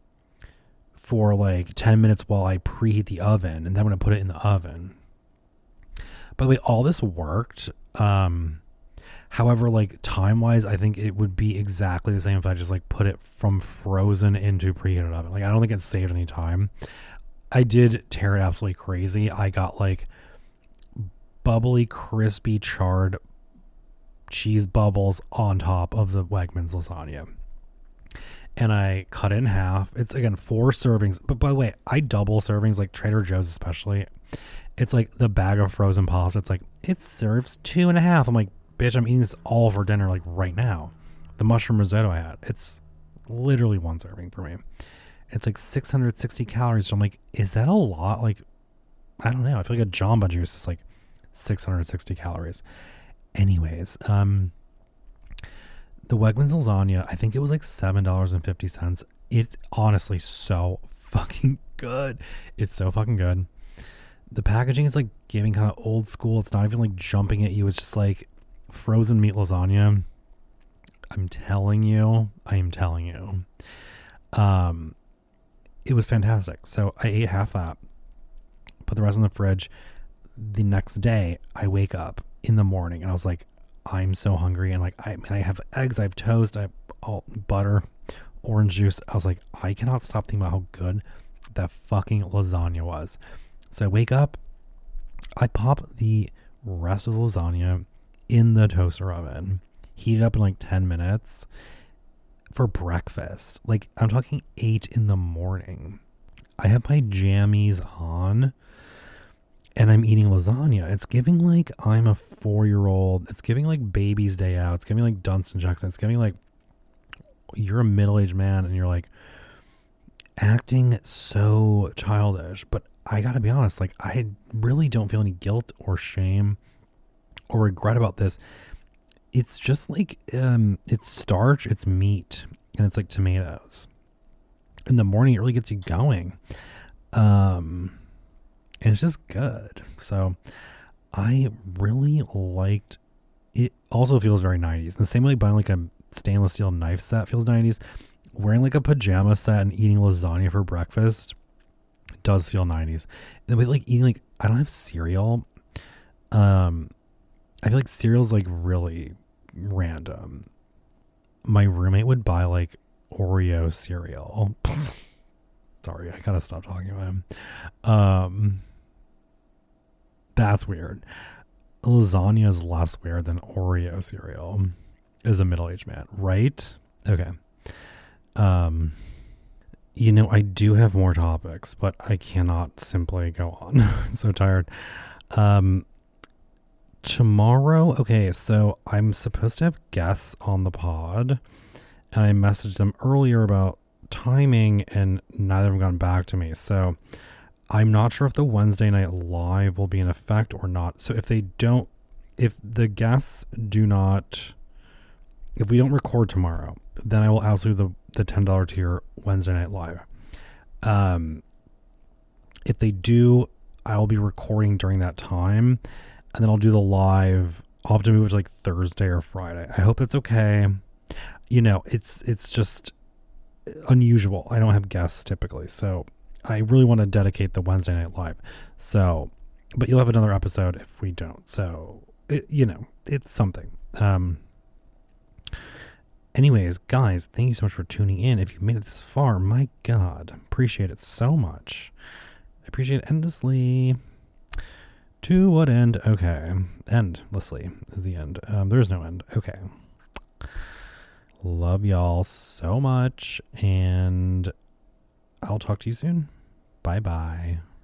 for like ten minutes while I preheat the oven. And then I'm going to put it in the oven. By the way, all this worked. Um, However, like time-wise, I think it would be exactly the same if I just like put it from frozen into preheated oven. Like I don't think it saved any time. I did tear it absolutely crazy. I got like bubbly, crispy, charred cheese bubbles on top of the Wegmans lasagna. and I cut it in half. It's again four servings. But by the way, I double servings, like Trader Joe's especially. It's like the bag of frozen pasta. It's like, it serves two and a half. I'm like, bitch, I'm eating this all for dinner, like right now. The mushroom risotto I had, it's literally one serving for me. It's like six hundred sixty calories. So I'm like, is that a lot? Like, I don't know. I feel like a Jamba Juice is like six hundred sixty calories. Anyways, um, the Wegmans lasagna, I think it was like seven dollars and fifty cents. It's honestly so fucking good. It's so fucking good. The packaging is like giving kind of old school. It's not even like jumping at you. It's just like frozen meat lasagna. I'm telling you, I am telling you. Um, it was fantastic. So I ate half that, put the rest in the fridge. The next day, I wake up in the morning and I was like, I'm so hungry. And like, I I mean, I have eggs, I have toast, I have all butter, orange juice. I was like, I cannot stop thinking about how good that fucking lasagna was. So I wake up, I pop the rest of the lasagna in the toaster oven, heat it up in like ten minutes for breakfast. Like, I'm talking eight in the morning. I have my jammies on and I'm eating lasagna. It's giving like I'm a four-year-old. It's giving like baby's day out. It's giving like Dunstan Jackson. It's giving like you're a middle-aged man and you're like acting so childish. But I gotta be honest, like I really don't feel any guilt or shame or regret about this. It's just like um it's starch, it's meat, and it's like tomatoes. In the morning it really gets you going. Um and it's just good. So I really liked it. Also feels very nineties. The same way like buying like a stainless steel knife set feels nineties. Wearing like a pajama set and eating lasagna for breakfast does feel nineties. And with like eating like I don't have cereal. Um I feel like cereal's like really random. My roommate would buy like Oreo cereal. Sorry, I gotta stop talking about him. Um that's weird. Lasagna is less weird than Oreo cereal as a middle-aged man, right? Okay. Um You know, I do have more topics, but I cannot simply go on. I'm so tired. Um, tomorrow, okay, so I'm supposed to have guests on the pod, and I messaged them earlier about timing, and neither of them gotten back to me. So I'm not sure if the Wednesday night live will be in effect or not. So if they don't, if the guests do not, if we don't record tomorrow, then I will absolutely the the ten dollars tier Wednesday night live. Um, if they do, I'll be recording during that time, and then I'll do the live. I'll have to move it to like Thursday or Friday. I hope it's okay. You know, it's it's just unusual. I don't have guests typically, so I really want to dedicate the Wednesday night live. So, but you'll have another episode if we don't. So, it, you know, it's something. Um. Anyways, guys, thank you so much for tuning in. If you made it this far, my God, appreciate it so much. I appreciate it endlessly. To what end? Okay. Endlessly is the end. Um, there's no end. Okay. Love y'all so much, and I'll talk to you soon. Bye-bye.